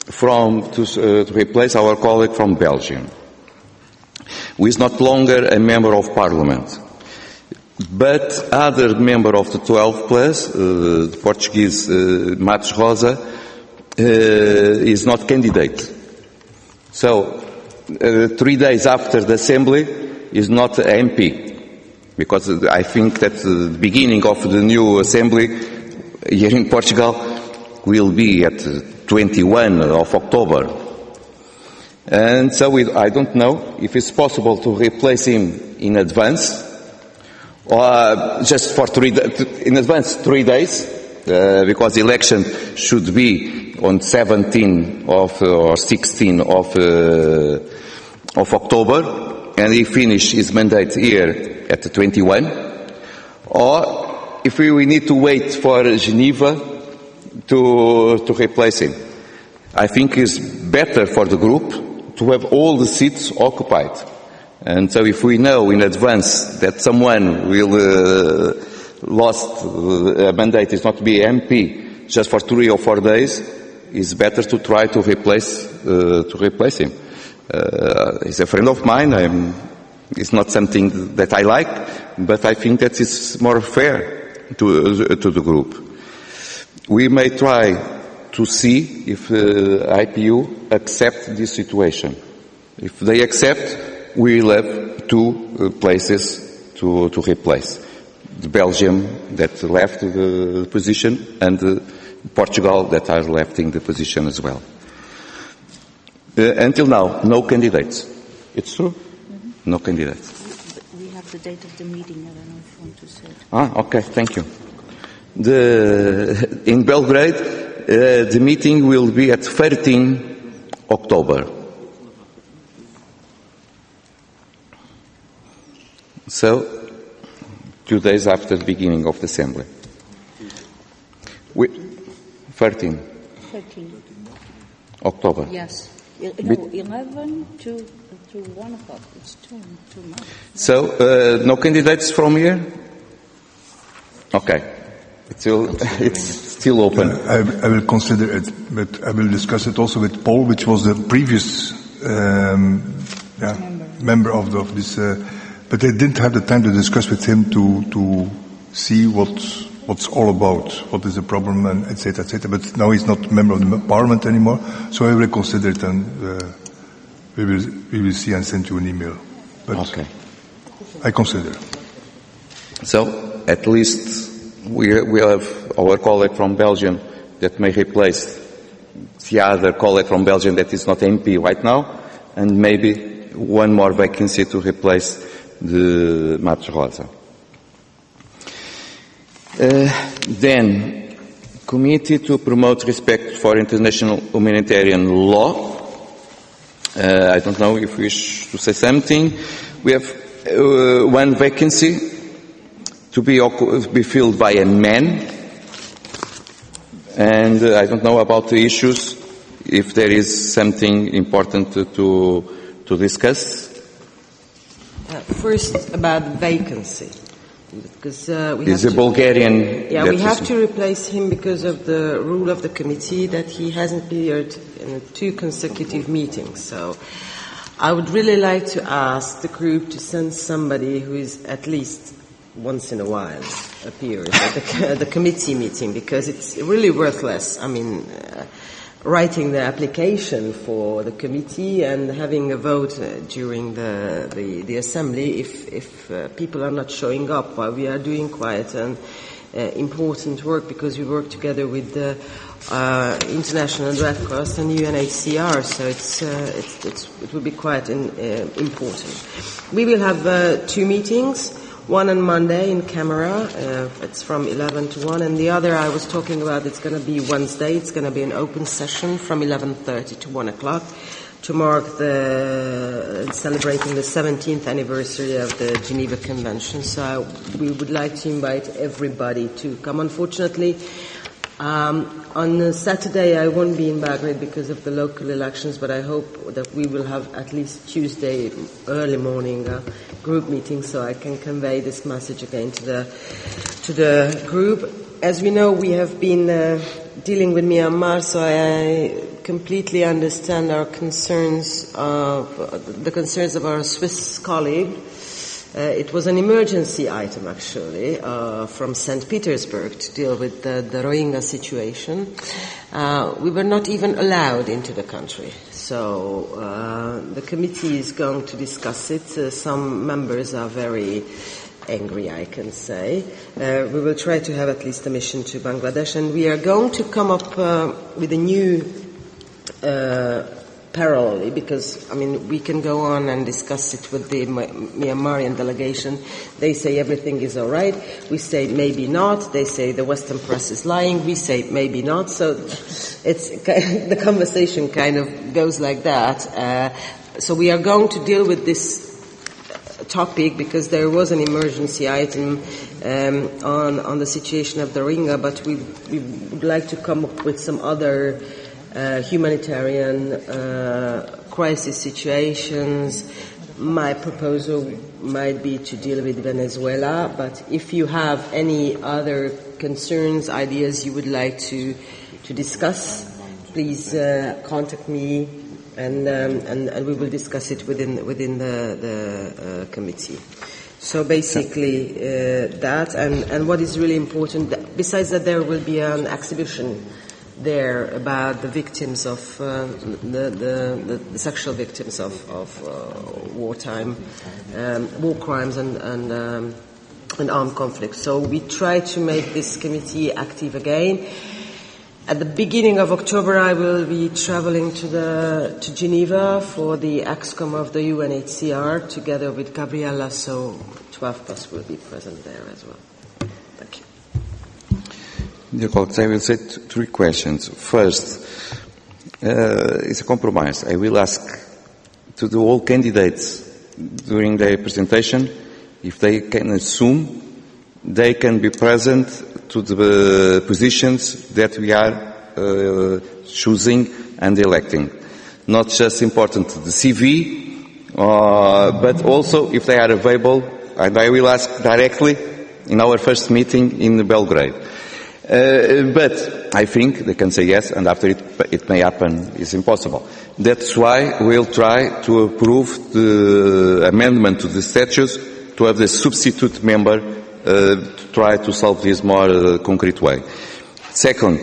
from to, uh, to replace our colleague from Belgium, who is not longer a member of parliament. But other member of the twelve plus, uh, the Portuguese uh, Matos Rosa, uh, is not candidate. So, uh, three days after the assembly, is not M P. Because I think that the beginning of the new assembly here in Portugal will be at twenty-first of October. And so we, I don't know if it's possible to replace him in advance, or just for three, in advance three days, uh, because the election should be on seventeenth of, or sixteenth of, uh, of October, and he finish his mandate here at the twenty-first, or if we, we need to wait for Geneva to, to replace him. I think it's better for the group to have all the seats occupied. And so if we know in advance that someone will uh, lost uh, a mandate is not to be M P just for three or four days, it's better to try to replace uh, to replace him. Uh, he's a friend of mine. I'm, it's not something that I like, but I think that it's more fair to uh, to the group. We may try to see if uh, I P U accept this situation. If they accept, we will have two uh, places to, to replace. The Belgium that left the position and uh, Portugal that are left in the position as well. Uh, until now, no candidates. It's true? Mm-hmm. No candidates. We have the date of the meeting. I don't know if you want to say it. Ah, okay, thank you. The, in Belgrade, uh, the meeting will be at thirteenth of October. So, two days after the beginning of the assembly. We, thirteen. thirteen. October. Yes. No, eleven to, to one o'clock. It's too, too much. So, uh, no candidates from here? Okay. It's still, it's still open. Uh, I, I will consider it, but I will discuss it also with Paul, which was the previous um, yeah, member. member of, the, of this. Uh, but I didn't have the time to discuss with him to to see what what's all about, what is the problem, and et cetera, et cetera. But now he's not a member of the parliament anymore, so I will consider it, and uh, we will we will see and send you an email. But okay. I consider. So at least. We, we have our colleague from Belgium that may replace the other colleague from Belgium that is not M P right now, and maybe one more vacancy to replace the Matos Rosa. Uh, then, Committee to Promote Respect for International Humanitarian Law. Uh, I don't know if you wish to say something. We have uh, one vacancy to be, be filled by a man, and uh, I don't know about the issues, if there is something important to, to, to discuss. Uh, first, about vacancy. Because uh, we is have a to, Bulgarian. Yeah, we have to replace him because of the rule of the committee that he hasn't appeared in two consecutive meetings. So I would really like to ask the group to send somebody who is at least once in a while appears at the, the committee meeting, because it's really worthless. I mean, uh, writing the application for the committee and having a vote uh, during the, the, the assembly if, if uh, people are not showing up while we are doing quite an uh, important work, because we work together with the uh, International Red Cross and U N H C R, so it's, uh, it's, it's, it will be quite in, uh, important. We will have uh, two meetings. One on Monday in Camera, uh, it's from eleven to one, and the other I was talking about, it's going to be Wednesday. It's going to be an open session from eleven thirty to one o'clock to mark the celebrating the seventeenth anniversary of the Geneva Convention. So we would like to invite everybody to come. Unfortunately, Um, on uh, Saturday I won't be in Belgrade because of the local elections, but I hope that we will have at least Tuesday early morning uh, group meeting, so I can convey this message again to the to the group. As we know, we have been uh, dealing with Myanmar, so I completely understand our concerns, of, the concerns of our Swiss colleague. Uh, it was an emergency item, actually, uh, from Saint Petersburg to deal with the, the Rohingya situation. Uh, we were not even allowed into the country. So uh, the committee is going to discuss it. Uh, some members are very angry, I can say. Uh, we will try to have at least a mission to Bangladesh, and we are going to come up uh, with a new uh, parallelly, because, I mean, we can go on and discuss it with the Myanmarian delegation. They say everything is all right. We say maybe not. They say the Western press is lying. We say maybe not. So it's the conversation kind of goes like that. Uh, so we are going to deal with this topic because there was an emergency item um, on on the situation of the Rohingya, but we we would like to come up with some other Uh, humanitarian uh, crisis situations. My proposal might be to deal with Venezuela, but if you have any other concerns, ideas you would like to to discuss, please uh, contact me, and, um, and and we will discuss it within within the, the uh, committee. So basically uh, that, and and what is really important, besides that, there will be an exhibition there about the victims of uh, the, the, the sexual victims of, of uh, wartime, um, war crimes and, and, um, and armed conflicts. So we try to make this committee active again. At the beginning of October, I will be traveling to the to Geneva for the ExCom of the U N H C R together with Gabriella. So twelve of us will be present there as well. Thank you. Dear colleagues, I will say t- three questions. First, uh, it's a compromise. I will ask to the all candidates during their presentation if they can assume they can be present to the positions that we are uh, choosing and electing. Not just important the C V, uh, but also if they are available, and I will ask directly in our first meeting in Belgrade. Uh, but I think they can say yes, and after it, it may happen, it's impossible. That's why we'll try to approve the amendment to the statutes to have the substitute member uh, to try to solve this more uh, concrete way. Second,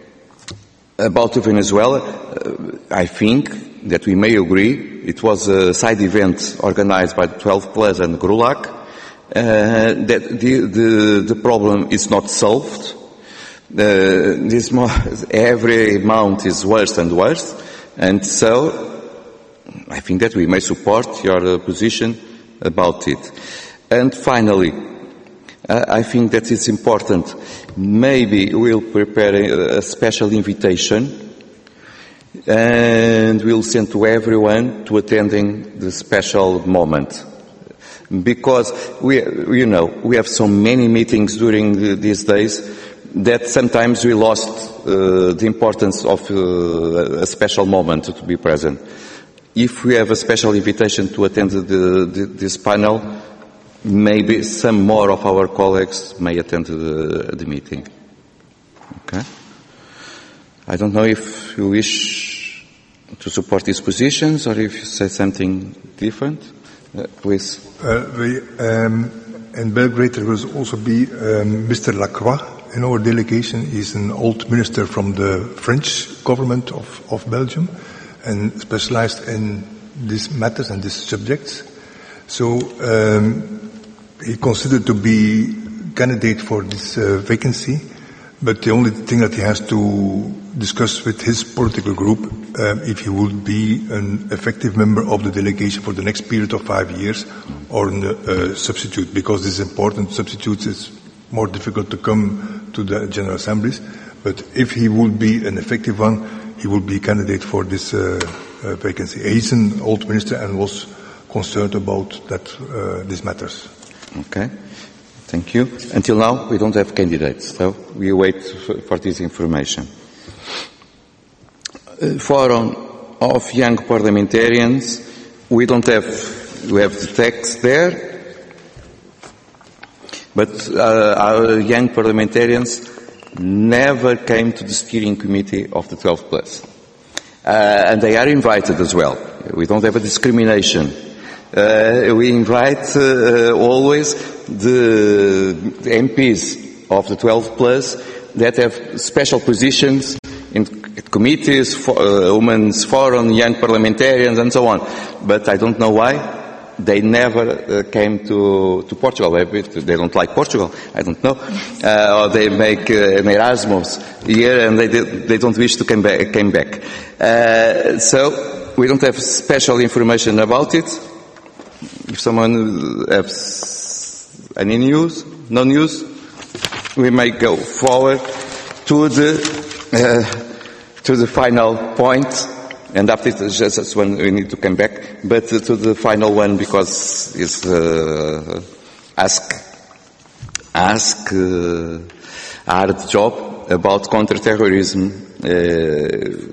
about Venezuela, uh, I think that we may agree it was a side event organized by the twelve plus and GRULAC, uh, that the, the, the problem is not solved. Uh, this mo- every month is worse and worse, and so I think that we may support your uh, position about it. And finally, uh, I think that it's important. Maybe we'll prepare a, a special invitation, and we'll send to everyone to attending the special moment. Because we, you know, we have so many meetings during the, these days that sometimes we lost uh, the importance of uh, a special moment to be present. If we have a special invitation to attend the, the, this panel, maybe some more of our colleagues may attend the, the meeting. Okay? I don't know if you wish to support these positions or if you say something different. Uh, please. Uh, we, um, in Belgrade there will also be um, Mister Lacroix. In our delegation, he's an old minister from the French government of, of Belgium and specialized in these matters and these subjects. So um, he considered to be candidate for this uh, vacancy, but the only thing that he has to discuss with his political group um, if he would be an effective member of the delegation for the next period of five years or a uh, substitute, because this is important. Substitutes is more difficult to come to the General Assemblies, but if he would be an effective one, he would be a candidate for this uh, uh, vacancy. He's an old minister and was concerned about that, uh, these matters. Okay, thank you. Until now, we don't have candidates, so we wait for, for this information. Uh, forum of young parliamentarians, we don't have, we have the text there, but uh, our young parliamentarians never came to the steering committee of the twelve plus. Uh, and they are invited as well. We don't have a discrimination. Uh, we invite uh, always the, the M Ps of the twelve plus that have special positions in committees, for, uh, women's forum, young parliamentarians, and so on. But I don't know why they never uh, came to, to Portugal. Maybe they don't like Portugal, I don't know. Uh, or they make uh, an Erasmus here and they, they don't wish to come back. Came back. Uh, so we don't have special information about it. If someone has any news, no news, we may go forward to the uh, to the final point, and after it, just when we need to come back. But uh, to the final one, because it's uh, ask ask uh, hard job about counter-terrorism. Uh,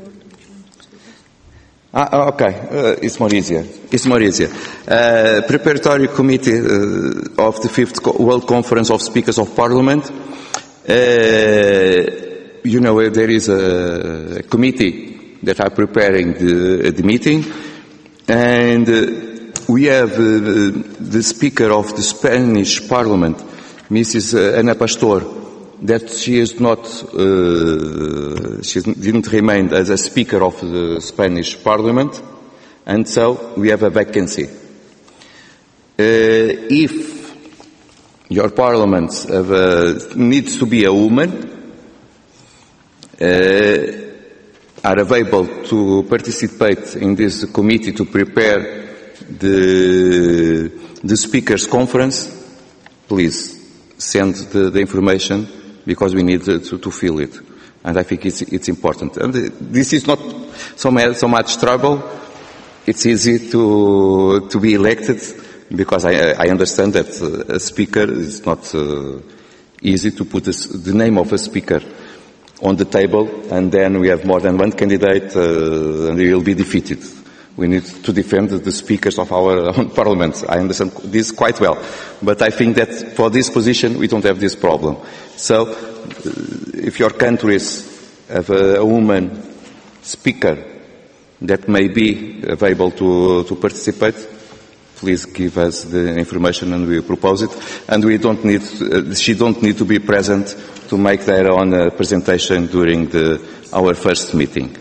Ah, okay. Uh, it's more easier. It's more easier. Uh, preparatory committee uh, of the fifth Co- World Conference of Speakers of Parliament. Uh, you know, uh, there is a, a committee that are preparing the, uh, the meeting, and uh, we have uh, the Speaker of the Spanish Parliament, Missus Ana Pastor, that she is not, uh, she didn't remain as a speaker of the Spanish Parliament, and so we have a vacancy. Uh, if your Parliament have a, needs to be a woman, uh, are available to participate in this committee to prepare the, the speakers conference, please send the, the information, because we need to, to fill it. And I think it's, it's important. And this is not so much, so much trouble. It's easy to, to be elected, because I, I understand that a speaker is not uh, easy to put a, the name of a speaker on the table, and then we have more than one candidate, uh, and he will be defeated. We need to defend the speakers of our own parliament. I understand this quite well. But I think that for this position, we don't have this problem. So, uh, if your countries have a, a woman speaker that may be available to, to participate, please give us the information and we propose it. And we don't need, uh, she don't need to be present to make their own uh, presentation during the, our first meeting.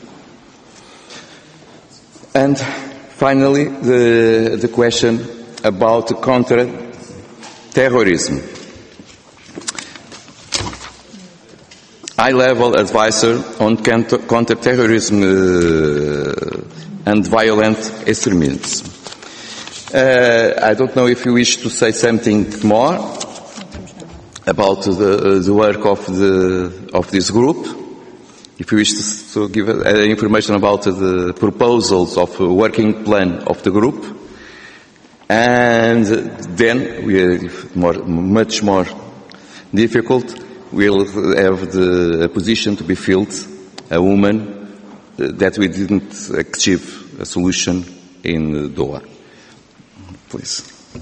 And finally, the, the question about counter-terrorism. High-level advisor on counter-terrorism uh, and violent extremism. Uh, I don't know if you wish to say something more about the, the work of the of this group. If you wish to, to give uh, information about the proposals of a working plan of the group, and then we are more, much more difficult. We'll have the position to be filled, a woman uh, that we didn't achieve a solution in Doha. Please.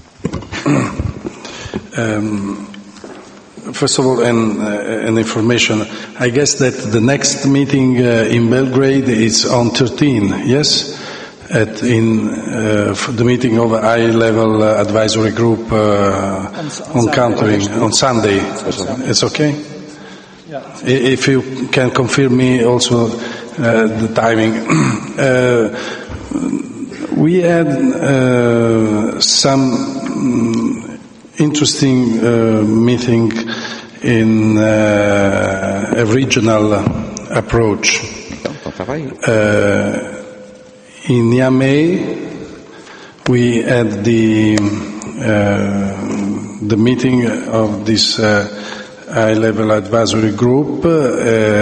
Um, First of all, an, uh, an information. I guess that the next meeting uh, in Belgrade is on thirteen, yes? At in uh, the meeting of a high-level uh, advisory group uh, on, on countering on Sunday. It's okay? Yeah. If you can confirm me also uh, the timing. uh, we had uh, some um, interesting uh, meeting in uh, a regional approach. Uh, in Niamey, we had the uh, the meeting of this uh, high-level advisory group, uh,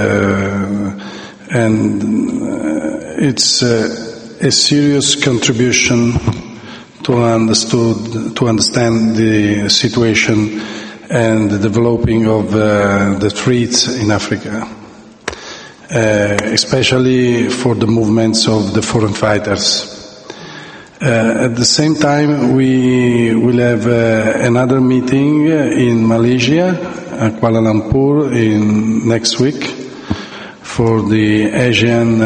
and it's uh, a serious contribution to understood to understand the situation and the developing of uh, the threats in Africa, uh, especially for the movements of the foreign fighters. Uh, at the same time, we will have uh, another meeting in Malaysia, uh, Kuala Lumpur, in next week for the Asian uh,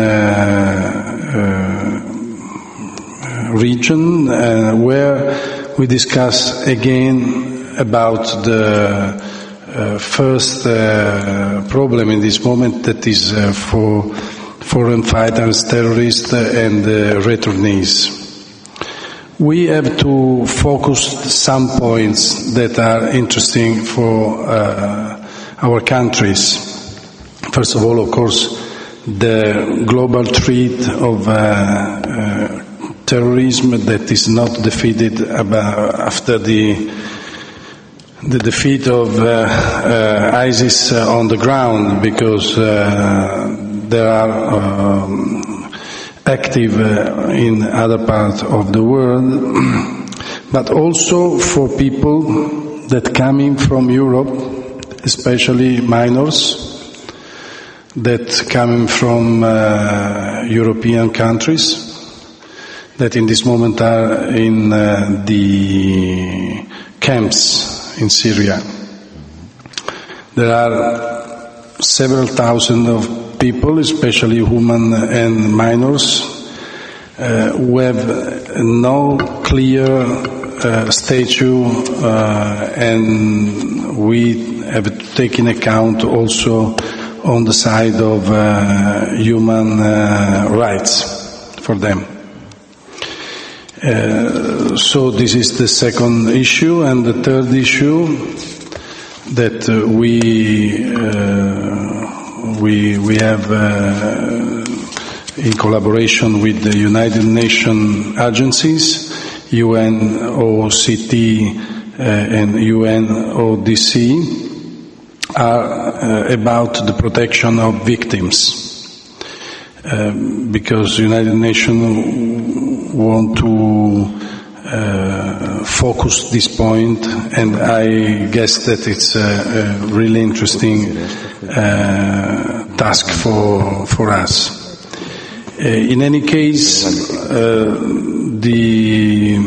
uh, region, uh, where we discuss again about the uh, first uh, problem in this moment, that is uh, for foreign fighters, terrorists, and uh, returnees. We have to focus some points that are interesting for uh, our countries. First of all, of course, the global threat of uh, uh, terrorism that is not defeated about after the the defeat of uh, uh, ISIS uh, on the ground, because uh, there are um, active uh, in other parts of the world, but also for people that coming from Europe, especially minors that coming from uh, European countries that in this moment are in uh, the camps in Syria. There are several thousand of people, especially women and minors, uh, who have no clear uh, statute, uh, and we have taken account also on the side of uh, human uh, rights for them. Uh, so this is the second issue, and the third issue that uh, we uh, we we have uh, in collaboration with the United Nations agencies, U N O C T uh, and U N O D C, are uh, about the protection of victims. Um, because United Nations want to uh, focus this point, and I guess that it's a, a really interesting uh, task for for us. Uh, in any case, uh, the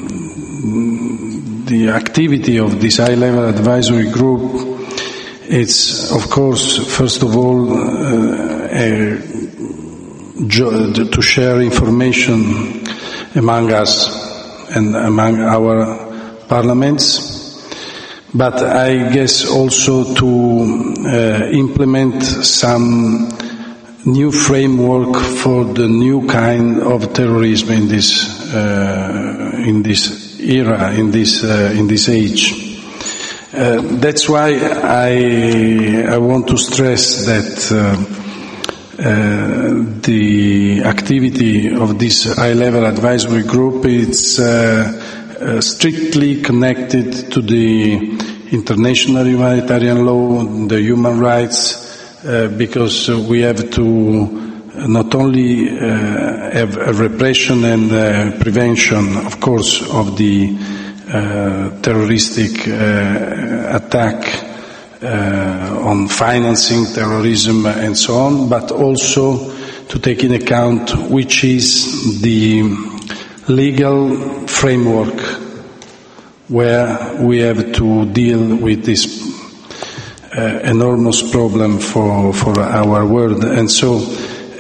the activity of this high-level advisory group, it's of course first of all uh, a to share information among us and among our parliaments, but I guess also to uh, implement some new framework for the new kind of terrorism in this uh, in this era, in this uh, in this age. Uh, that's why I I want to stress that. Uh, Uh, the activity of this high-level advisory group is uh, uh, strictly connected to the international humanitarian law, the human rights, uh, because we have to not only uh, have a repression and uh, prevention, of course, of the uh, terroristic uh, attack Uh, on financing terrorism and so on, but also to take in account which is the legal framework where we have to deal with this uh, enormous problem for for our world. And so uh,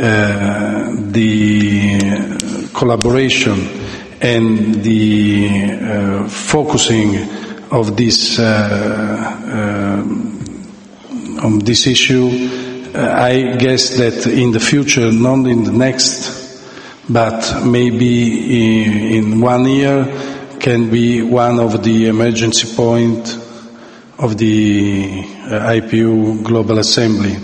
the collaboration and the uh, focusing of this uh, uh, on this issue, uh, I guess that in the future, not in the next, but maybe in, in one year, can be one of the emergency point of the uh, I P U Global Assembly.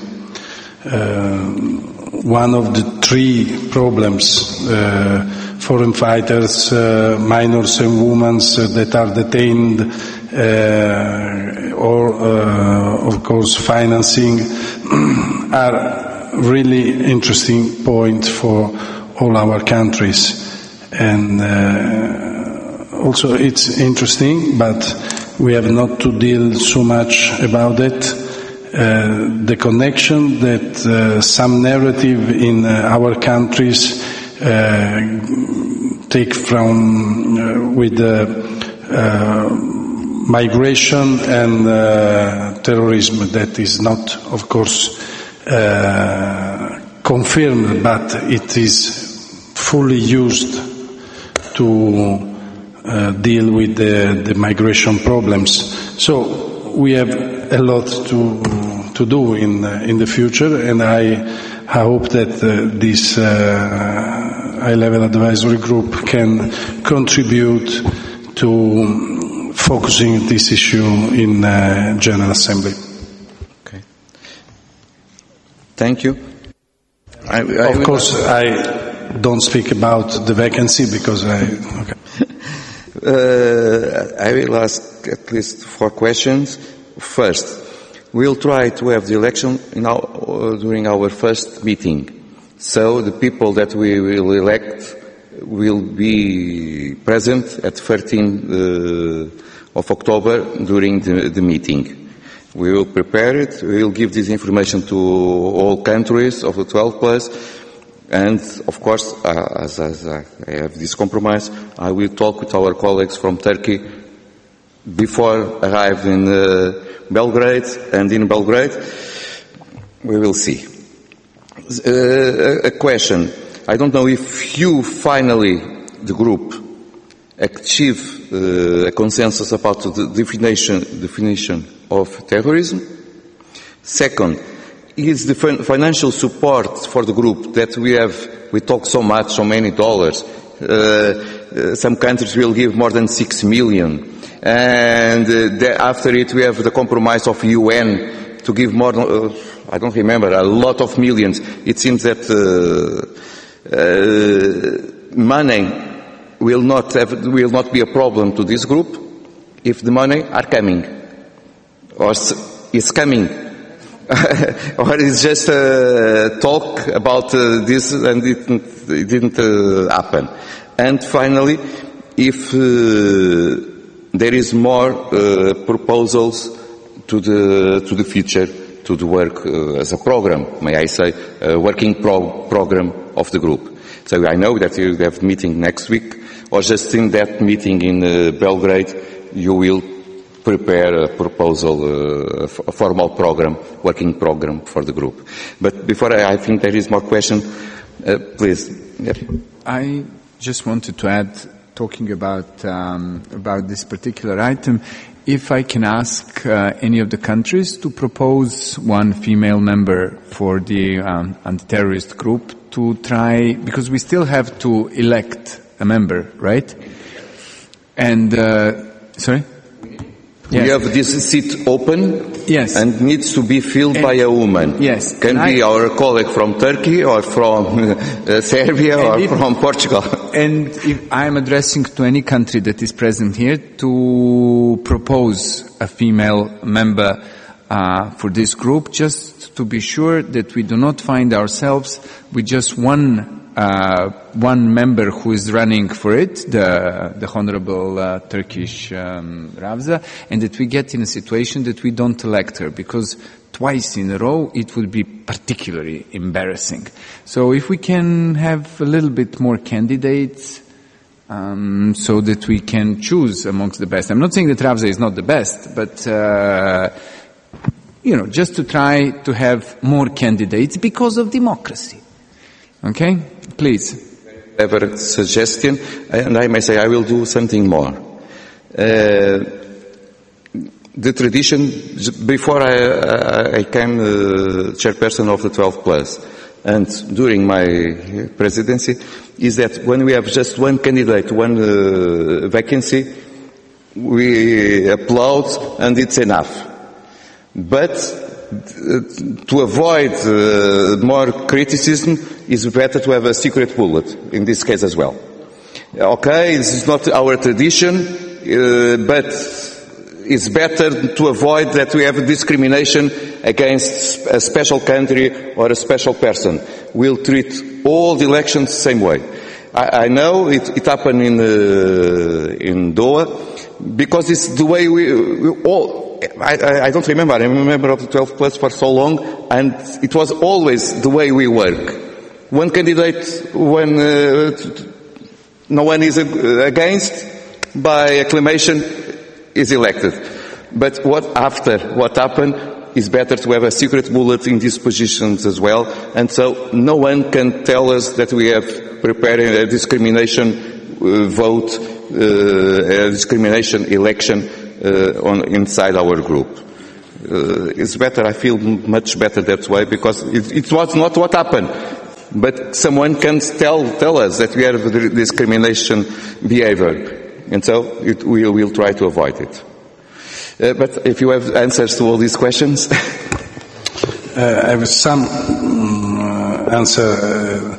Uh, one of the three problems, uh, foreign fighters, uh, minors and women uh, that are detained, uh, or uh, of course financing, are really interesting points for all our countries. And uh, also it's interesting, but we have not to deal so much about it. Uh, the connection that uh, some narrative in uh, our countries uh, take from uh, with the uh, migration and uh, terrorism that is not, of course, uh, confirmed, but it is fully used to uh, deal with the, the migration problems. So we have a lot to to do in uh, in the future, and I, I hope that uh, this uh, high-level advisory group can contribute to focusing this issue in uh, General Assembly. Okay. Thank you. I, I of course, I don't speak about the vacancy because I. Okay. uh, I will ask at least four questions. First, we'll try to have the election in our, uh, during our first meeting, so the people that we will elect will be present at thirteenth uh, of October during the, the meeting. We will prepare it. We will give this information to all countries of the twelve plus, and of course, uh, as, as I have this compromise, I will talk with our colleagues from Turkey before arriving in uh, Belgrade, and in Belgrade we will see. Uh, a question. I don't know if you finally, the group, achieve uh, a consensus about the definition, definition of terrorism. Second, is the financial support for the group that we have, we talk so much, so many dollars, uh, uh, some countries will give more than six million. And uh, the, after it we have the compromise of U N to give more, uh, I don't remember, a lot of millions. It seems that uh, uh, money will not have, will not be a problem to this group if the money are coming, or is coming, or it's just uh, talk about uh, this and it, it didn't uh, happen. And finally, if uh, there is more uh, proposals to the to the future, to the work uh, as a program, may I say, a working pro- program of the group. So I know that you have a meeting next week, or just in that meeting in uh, Belgrade, you will prepare a proposal, uh, a formal program, working program for the group. But before I, I think there is more question, uh, please. Yep. I just wanted to add, talking about um, about this particular item, if I can ask uh, any of the countries to propose one female member for the um, anti-terrorist group to try, because we still have to elect a member, right? And uh, sorry. Yes. We have this seat open, yes, and needs to be filled and by a woman. Yes, can and be I, our colleague from Turkey or from uh, Serbia or if, from Portugal. And if I'm addressing to any country that is present here to propose a female member uh, for this group, just to be sure that we do not find ourselves with just one. Uh, one member who is running for it, the, the Honorable uh, Turkish um, Ravza, and that we get in a situation that we don't elect her, because twice in a row it would be particularly embarrassing. So if we can have a little bit more candidates, um, so that we can choose amongst the best. I'm not saying that Ravza is not the best, but uh, you know, just to try to have more candidates because of democracy. Okay? Please. Clever suggestion, and I may say I will do something more. Uh, the tradition, before I, I, I came uh, chairperson of the twelve plus, and during my presidency, is that when we have just one candidate, one uh, vacancy, we applaud and it's enough. But to avoid uh, more criticism, it's better to have a secret bullet in this case as well. Okay, this is not our tradition, uh, but it's better to avoid that we have discrimination against a special country or a special person. We'll treat all the elections the same way. I, I know it, it happened in uh, in Doha because it's the way we, we all. I, I don't remember. I'm a member of the twelve plus for so long, and it was always the way we work. One candidate, one uh, no one is against, by acclamation is elected. But what after, what happened, is better to have a secret bullet in these positions as well, and so no one can tell us that we have prepared a discrimination uh, vote, uh, a discrimination election uh, on inside our group. Uh, it's better, I feel much better that way, because it, it was not what happened. But someone can tell, tell us that we have discrimination behavior, and so it, we will try to avoid it. Uh, but if you have answers to all these questions. uh, I have some um, answer, uh,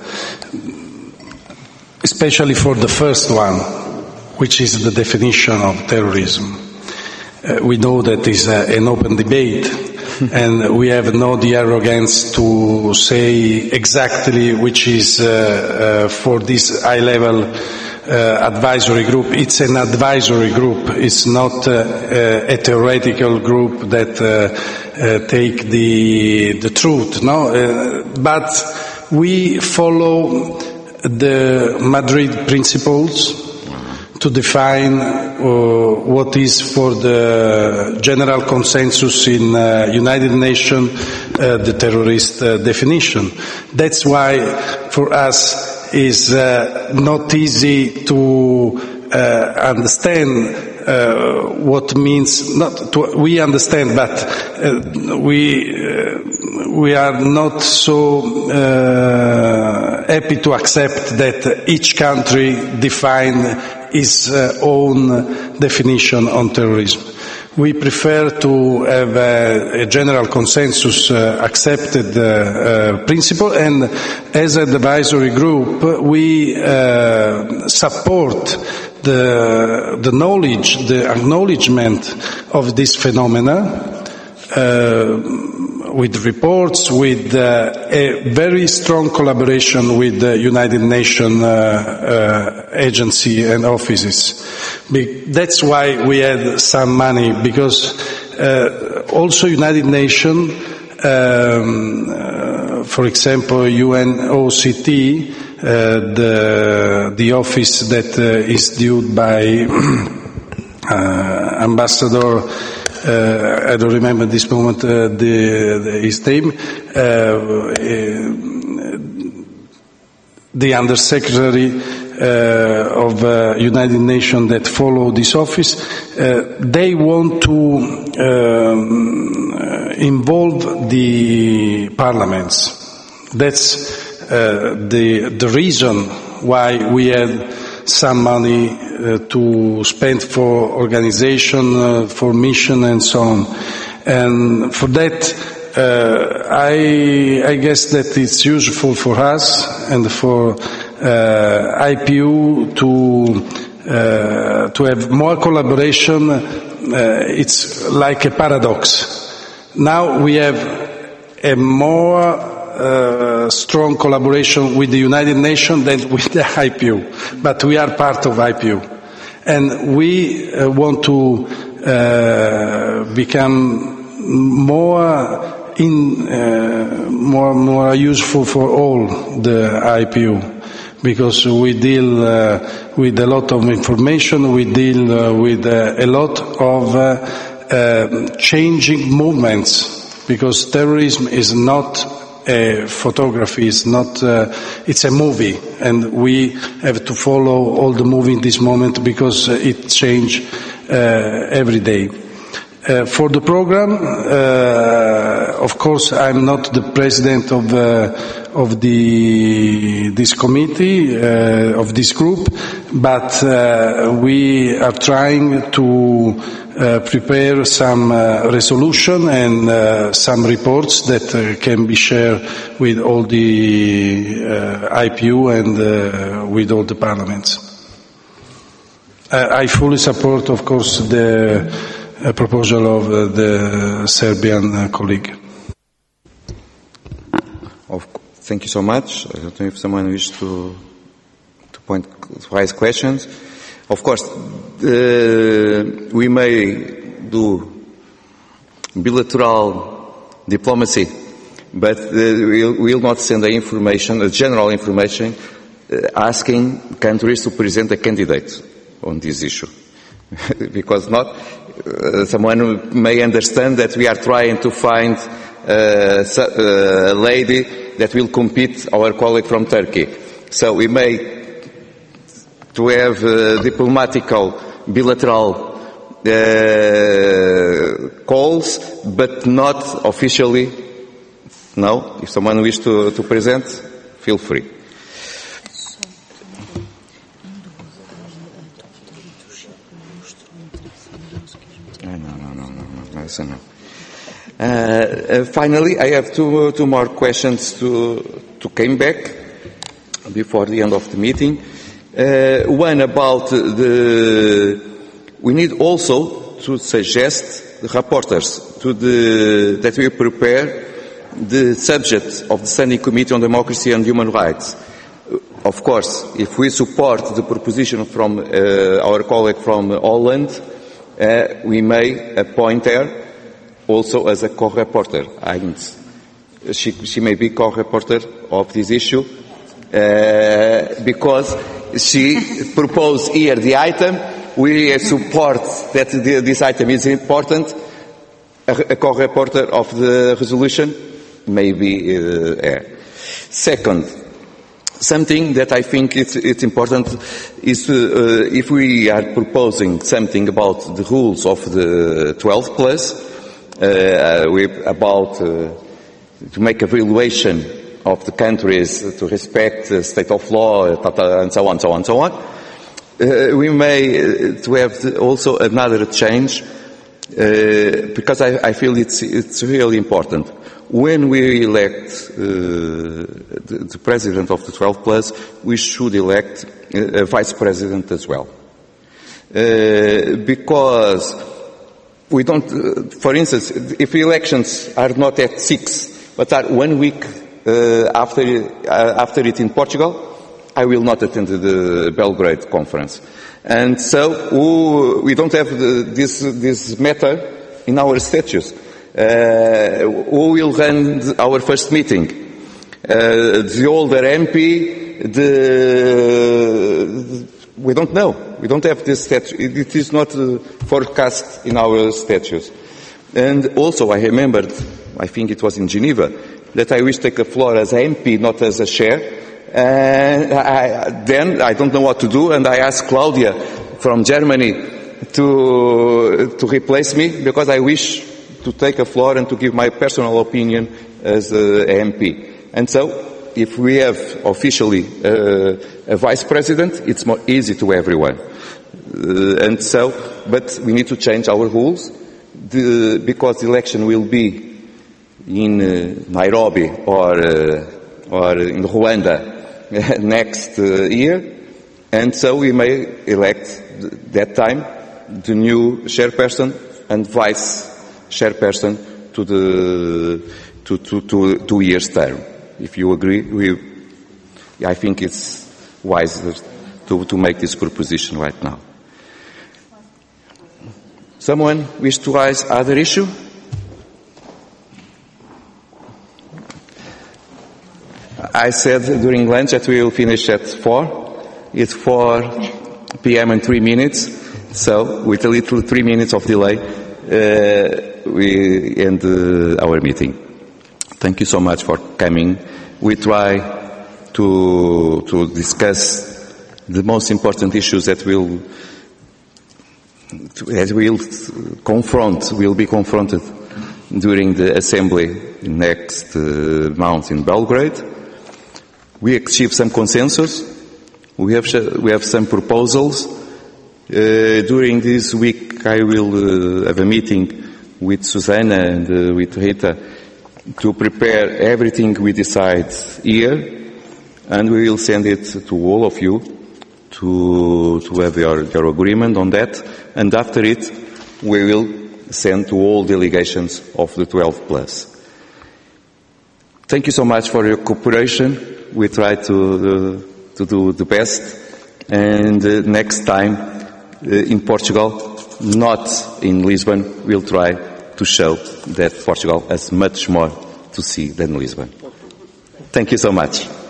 especially for the first one, which is the definition of terrorism. Uh, we know that is uh, an open debate, and we have no the arrogance to say exactly which is uh, uh, for this high-level Uh, advisory group. It's an advisory group. It's not uh, uh, a theoretical group that uh, uh, take the the truth. No, uh, but we follow the Madrid principles to define uh, what is for the general consensus in uh, United Nations uh, the terrorist uh, definition. That's why for us is uh, not easy to uh, understand uh, what means not to, we understand, but uh, we uh, we are not so uh, happy to accept that each country define its uh, own definition on terrorism. We prefer to have a, a general consensus uh, accepted uh, uh, principle, and as an advisory group we uh, support the, the knowledge, the acknowledgement of this phenomena uh, with reports, with uh, a very strong collaboration with the United Nations uh, uh, agency and offices. Be- that's why we had some money, because uh, also United Nations, um, uh, for example, U N O C T, uh, the the office that uh, is due by uh, Ambassador. Uh, I don't remember at this moment uh, the, the, his name. Uh, uh, the Undersecretary uh, of uh, United Nations that follow this office, uh, they want to um, involve the parliaments. That's uh, the the reason why we had some money uh, to spend for organization, uh, for mission and so on. And for that, uh, I, I guess that it's useful for us and for uh, I P U to, uh, to have more collaboration. Uh, it's like a paradox. Now we have a more Uh, strong collaboration with the United Nations than with the I P U, but we are part of I P U, and we uh, want to uh, become more in uh, more more useful for all the I P U, because we deal uh, with a lot of information, we deal uh, with uh, a lot of uh, uh, changing movements, because terrorism is not a photography, is not, uh, it's a movie, and we have to follow all the movie in this moment, because uh, it changes uh, every day. Uh, for the program, uh, of course, I'm not the president of uh, of the this committee uh, of this group, but uh, we are trying to uh, prepare some uh, resolution and uh, some reports that uh, can be shared with all the uh, I P U and uh, with all the parliaments. Uh, I fully support, of course, the a proposal of uh, the Serbian uh, colleague. Of, thank you so much. I don't know if someone wishes to to point to raise questions. Of course, uh, we may do bilateral diplomacy, but uh, we'll, we'll not send the information, the general information, uh, asking countries to present a candidate on this issue. Because not, uh, someone may understand that we are trying to find uh, a lady that will compete our colleague from Turkey. So we may to have uh, diplomatical, bilateral uh, calls, but not officially. No, if someone wishes to, to present, feel free. No, no, no, no, no, no, no, no. Uh, uh, finally, I have two, two more questions to, to come back before the end of the meeting. Uh, one about the, we need also to suggest the rapporteurs to the, that we prepare the subject of the Standing Committee on Democracy and Human Rights. Of course, if we support the proposition from uh, our colleague from Holland, uh, we may appoint her also as a co-reporter. She, she may be co-reporter of this issue uh, because she proposed here the item. We support that the, this item is important. A, a co-reporter of the resolution may be uh, her. Second, something that I think it's, it's important is uh, uh, if we are proposing something about the rules of the twelve plus, uh, we, about uh, to make evaluation of the countries to respect the state of law, and so on, so on, so on. Uh, we may uh, to have the, also another change uh, because I, I feel it's it's really important. When we elect uh, the, the president of the twelve plus, we should elect a vice president as well, uh, because we don't. Uh, for instance, if elections are not at six, but are one week uh, after uh, after it in Portugal, I will not attend the Belgrade conference, and so we don't have the, this this matter in our statutes. Uh, who will run our first meeting? Uh, the older M P, the, the, we don't know. We don't have this statute. It, it is not uh, forecast in our statutes. And also I remembered, I think it was in Geneva, that I wish to take a floor as M P, not as a chair. And I, then I don't know what to do, and I asked Claudia from Germany to, to replace me, because I wish to take a floor and to give my personal opinion as a M P. And so, if we have officially uh, a vice president, it's more easy to everyone. Uh, and so, but we need to change our rules, the, because the election will be in uh, Nairobi or uh, or in Rwanda next uh, year, and so we may elect that time the new chairperson and vice chairperson to the to to to two years term. If you agree, we, I think it's wiser to to make this proposition right now. Someone wish to raise other issue? I said during lunch that we will finish at four. It's four p.m. and three minutes, so with a little three minutes of delay. Uh, we end uh, our meeting. Thank you so much for coming. We try to to discuss the most important issues that will that will confront will be confronted during the assembly next uh, month in Belgrade. We achieved some consensus. We have we have some proposals. Uh, during this week, I will uh, have a meeting with Susanna and uh, with Rita to prepare everything we decide here, and we will send it to all of you to to have your, your agreement on that. And after it, we will send to all delegations of the twelve plus. Thank you so much for your cooperation. We try to uh, to do the best, and uh, next time uh, in Portugal, not in Lisbon, we'll try to show that Portugal has much more to see than Lisbon. Thank you so much.